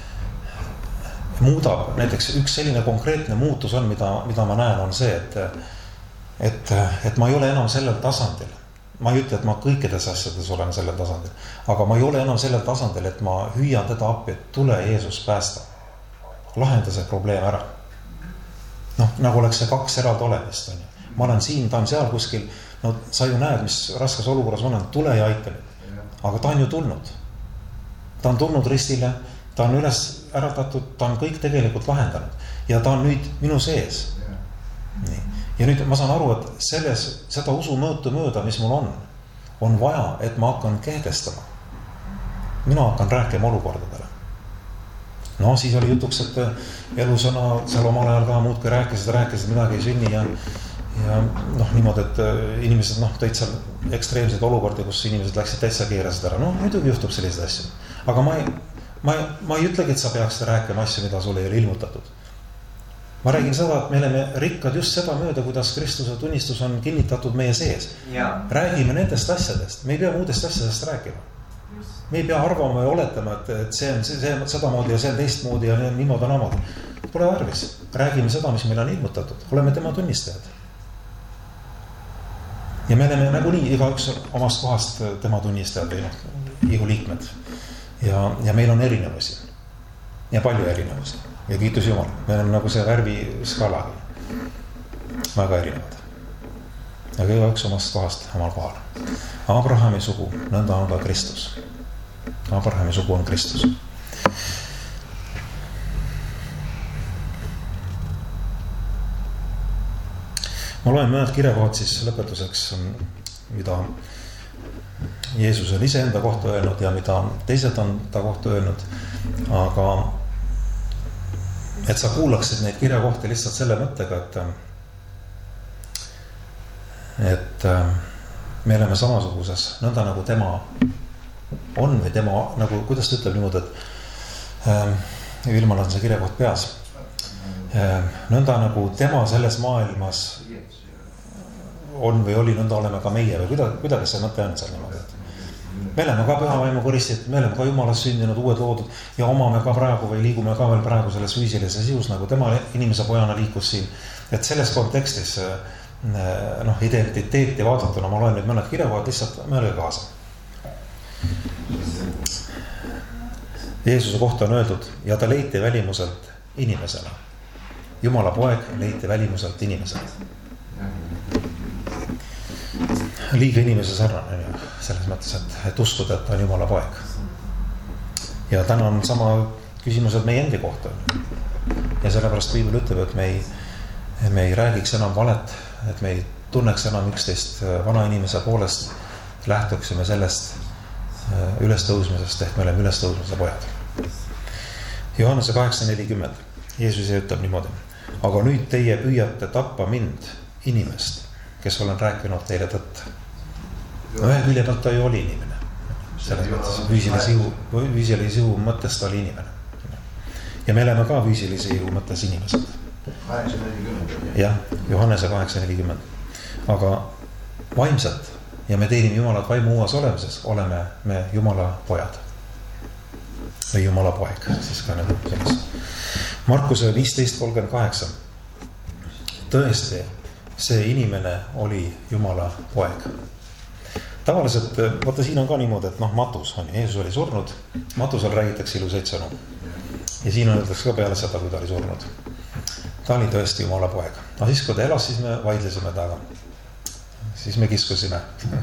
muudab, näiteks üks selline konkreetne muutus on, mida, mida ma näen, on see, et, et, et ma ei ole enam sellel tasandil. Ma ei ütle, et ma kõikides asjades olen sellel tasandil, aga ma ei ole enam sellel tasandil, et ma hüüan teda appi, et tule Jeesus päästa. Lahenda see probleem ära. Noh, nagu oleks see kaks eraldi olemist. On. Ma olen siin, ta on seal kuskil. No sa ju näed, mis raskes olukorras on, tule ja aita nüüd. Aga ta on ju tulnud. Ta on tulnud ristile, ta on üles äratatud, ta on kõik tegelikult lahendanud. Ja ta on nüüd minu sees. Nii. Ja nüüd ma saan aru, et selles, seda usu mõõtu mööda, mis mul on, on vaja, et ma hakkan kehtestama. Mina hakkan rääkima olukordadele. No siis oli jutuks, et elusõna seal omal ajal ka muudki rääkisid, rääkisid, midagi ei sünni ja, ja noh, niimoodi, et inimesed noh, tõid seal ekstreemseid olukordi, kus inimesed läksid täitsa keerasid ära. No muidugi juhtub sellised asju. Aga ma ei, ma, ei, ma ei ütlegi, et sa peaksid rääkima asju, mida sulle ei ole ilmutatud. Ma räägin seda, et me oleme rikkad just seda mööda, kuidas Kristuse tunnistus on kinnitatud meie sees. Ja. Räägime nendest asjadest, me ei pea muudest asjadest rääkima. Me ei pea arvama ja oletama, et, et see on, see, see on seda moodi ja see on teist moodi ja niimoodi on amad. Pole arvis, räägime seda, mis meil on ilmutatud, oleme tema tunnistajad. Ja me oleme nagu nii igaüks omast kohast tema tunnistajad või noh, ihuliikmed. Ja, ja meil on erinevusi ja palju erinevusi. Ja kiitus Jumal, me oleme nagu see värvi skaalagi. Väga erinevad. Aga igaüks omast kohast omal kohal. Abrahami sugu, nõnda on ka Kristus. Abrahami sugu on Kristus. Ma loen mõned kirjakohad siis lõpetuseks, mida Jeesus on ise enda kohta öelnud ja mida teised on ta kohta öelnud. Aga et sa kuulaksid neid kirjakohti lihtsalt selle mõttega, et, et me oleme samasuguses, nõnda nagu tema on või tema, nagu, kuidas ta ütleb niimoodi, et äh, Vilmal on see kirjakoht peas. Äh, nõnda nagu tema selles maailmas on või oli, nõnda oleme ka meie või kuidas, kuidas see mõte on seal niimoodi, et me oleme ka püha vaimu koristid, me oleme ka Jumalas sündinud, uued loodud ja omame ka praegu või liigume ka veel praegu selles füüsilises sihus, nagu tema inimese pojana liikus siin. Et selles kontekstis noh, identiteeti vaadatuna, ma loen nüüd mõned kirjakohad lihtsalt mõelge kaasa. Jeesuse kohta on öeldud ja ta leiti välimuselt inimesena. Jumala poeg leiti välimuselt inimeselt. Liiga inimese sarnane selles mõttes, et, et uskuda, et ta on Jumala poeg. Ja täna on sama küsimused meie endi kohta. Ja sellepärast Piibel ütleb, et me ei, me ei räägiks enam valet, et me ei tunneks enam üksteist vana inimese poolest, lähtuksime sellest ülestõusmisest, ehk me oleme ülestõusmise pojad. Johannese kaheksa nelikümmend. Jeesus ütleb niimoodi. Aga nüüd teie püüate tappa mind, inimest, kes olen rääkinud teile tõtt. No ühe külje pealt ta ju oli inimene. Selles mõttes füüsilise ihu, füüsilise ihu mõttes ta oli inimene. Ja me oleme ka füüsilise ihu mõttes inimesed. kaheksa nelikümmend. Jah, Johannese kaheksa nelikümmend. Aga vaimselt ja me teenime Jumalat vaimu uues olemises, oleme me Jumala pojad. Või Jumala poeg, siis ka nagu selles. Markuse viisteist kolmkümmend kaheksa. Tõesti, see inimene oli Jumala poeg. Tavaliselt, vaata siin on ka niimoodi, et noh, Matus on, Jeesus oli surnud, Matusel räägitakse ilusaid sõnu. Ja siin on öeldaks ka peale seda, kui ta oli surnud. Ta oli tõesti Jumala poeg. No siis, kui ta elas, siis me vaidlesime taga. Siis me kiskusime.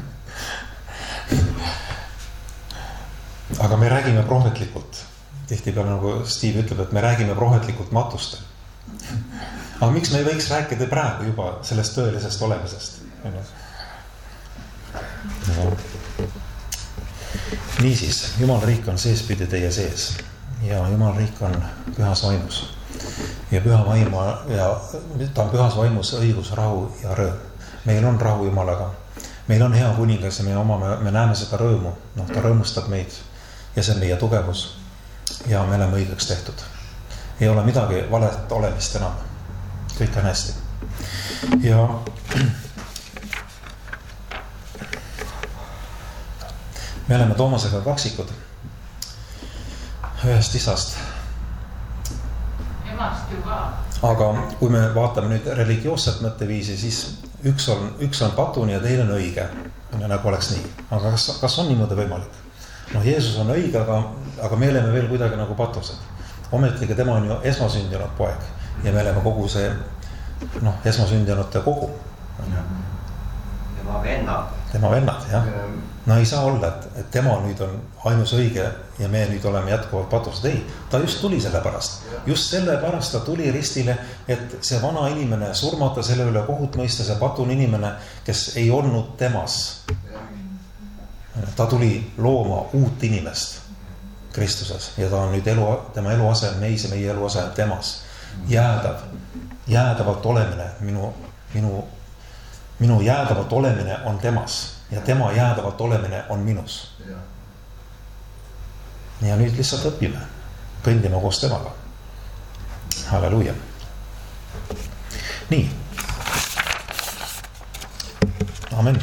Aga me räägime prohvetlikult. Tihtipeale nagu Steve ütleb, et me räägime prohvetlikult Matustel. Aga miks me ei võiks rääkida praegu juba sellest tõelisest olemisest? No. Niisiis, Jumala riik on seespidi teie sees ja Jumala riik on pühas vaimus. Ja püha vaimu ja ta on pühas vaimus õigus, rahu ja rõõm. Meil on rahu Jumalaga. Meil on hea kuningas ja me, omame, me näeme seda rõõmu. No, ta rõõmustab meid ja see on meie tugevus. Ja me oleme õigeks tehtud. Ei ole midagi valet olemist enam. Kõik on hästi. Ja me oleme Toomasega kaksikud ühest isast. Emast ju ka. Aga kui me vaatame nüüd religioosset mõtteviisi, siis üks on, üks on patuni ja teine on õige. Nagu oleks nii. Aga kas, kas on niimoodi võimalik? No Jeesus on õige, aga, aga me oleme veel kuidagi nagu patused. Ometliga tema on ju esmasündinud poeg ja me oleme kogu see noh, esmasündinute kogu. Tema vennad. Tema vennad, jah. No ei saa olla, et, et tema nüüd on ainus õige ja me nüüd oleme jätkuvalt patused. Ei, ta just tuli selle pärast. Just selle pärast ta tuli ristile, et see vana inimene surmata selle üle kohut mõista, see patun inimene, kes ei olnud temas. Ta tuli looma uut inimest Kristuses ja ta on nüüd elu, tema eluasem meis ja meie eluasem temas. Jäädav, jäädavalt olemine, minu, minu, minu jäädavalt olemine on temas ja tema jäädavalt olemine on minus. Ja nüüd lihtsalt õpime, kõndime koos temaga. Halleluuja. Nii. Amen.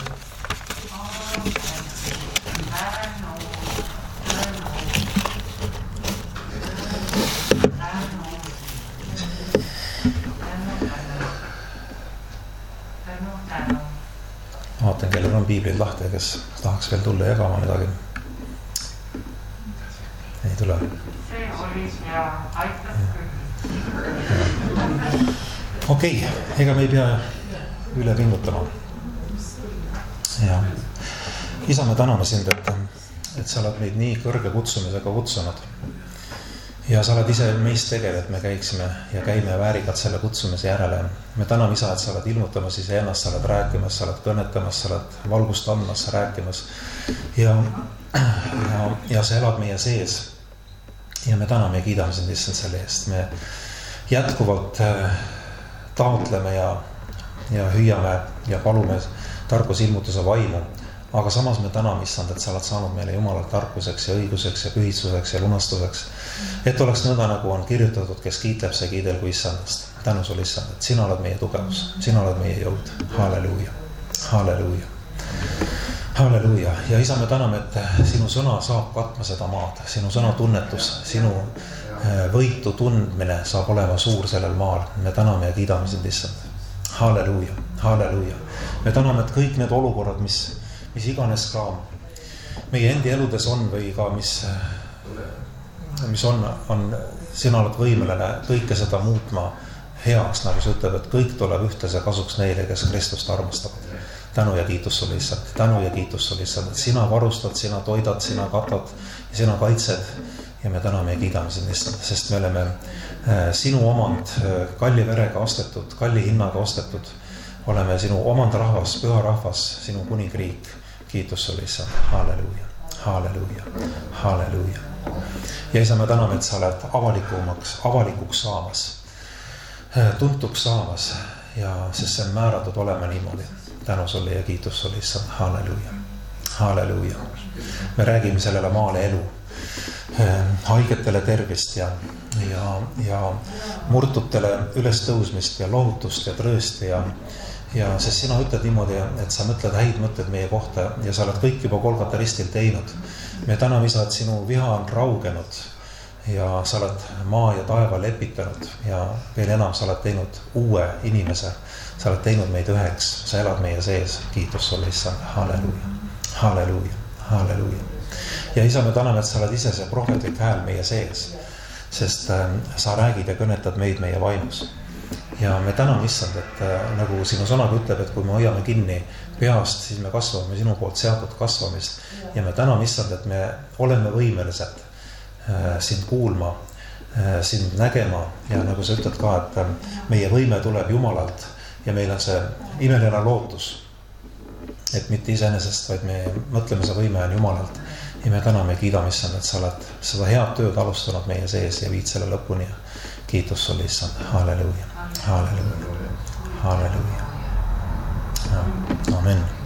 Vaatan, kellel on piiblid lahti, kes tahaks veel tulla jagama midagi. Ei tule. See oli ja aitab küll. Okei, okay, ega me ei pea üle pingutama. Ja. Isa, me täname sind, et, et sa oled meid nii kõrge kutsumisega kutsunud. Ja sa oled ise meist tegel, et me käiksime ja käime väärikad selle kutsumise järele. Me täname isa, et sa oled ilmutamas ise ennast, sa oled rääkimas, sa oled kõnetamas, sa oled valgust andmas, rääkimas. Ja, ja, ja sa elad meie sees. Ja me täname ja kiidame sind issand selle eest. Me jätkuvalt taotleme ja, ja hüüame ja palume tarkus ilmutuse vaimu. Aga samas me täname issand, et sa oled saanud meile Jumalalt tarkuseks ja õiguseks ja pühitsuseks ja lunastuseks. Et oleks nõnda, nagu on kirjutatud, kes kiitleb, see kiidelgu issandast. Tänu sul issand, et sina oled meie tugevus, sina oled meie jõud. Halleluuja, halleluuja, halleluuja. Ja isa, me täname, et sinu sõna saab katma seda maad. Sinu sõna tunnetus, sinu võitu tundmine saab olema suur sellel maal. Me täname ja kiidame sind issand. halleluuja, halleluuja. Me täname, et kõik need olukorrad, mis, mis iganes ka meie endi eludes on või ka mis, mis on, on, sina oled võimeline kõike seda muutma heaks, nagu see ütleb, et kõik tuleb ühtese kasuks neile, kes Kristust armastavad. Tänu ja kiitus sul lihtsalt, tänu ja kiitus sul lihtsalt, et sina varustad, sina toidad, sina katad ja sina kaitsed ja me täname ja kiidame sind lihtsalt, sest me oleme sinu omand kalli verega ostetud, kalli hinnaga ostetud, oleme sinu omand rahvas, püha rahvas, sinu kuningriik, kiitus sul lihtsalt, halleluuja, halleluuja, halleluuja. Ja isa, me täname, et sa oled avalikumaks, avalikuks saamas, tuntuks saamas ja sest see on määratud olema niimoodi. Tänu sulle ja kiitus sulle lihtsalt, halleluuja, halleluuja. Me räägime sellele maale elu, haigetele tervist ja, ja, ja murtutele ülestõusmist ja lohutust ja tröösti ja, ja sest sina ütled niimoodi, et sa mõtled häid mõtted meie kohta ja sa oled kõik juba Golgata ristil teinud. Me täname, isa, et sinu viha on raugenud ja sa oled maa ja taeva lepitanud ja veel enam sa oled teinud uue inimese. Sa oled teinud meid üheks, sa elad meie sees, kiitus sulle, isa, halleluuja, halleluuja, halleluuja. Ja isa, me täname, et sa oled ise see prohvetlik hääl meie sees, sest äh, sa räägid ja kõnetad meid meie vaimus. Ja me täname, issand, et äh, nagu sinu sõnaga ütleb, et kui me hoiame kinni peast, siis me kasvame sinu poolt seatud kasvamist. Ja me täname, issand, et me oleme võimelised äh, sind kuulma, äh, sind nägema ja nagu sa ütled ka, et äh, meie võime tuleb Jumalalt. Ja meil on see imeline lootus, et mitte iseenesest, vaid me mõtleme, see võime on Jumalalt. Ja me täname ja kiidame, issand, et sa oled seda head tööd alustanud meie sees ja viid selle lõpuni. Kiitus sulle, issand, halleluuja, halleluuja, halleluuja. Amen.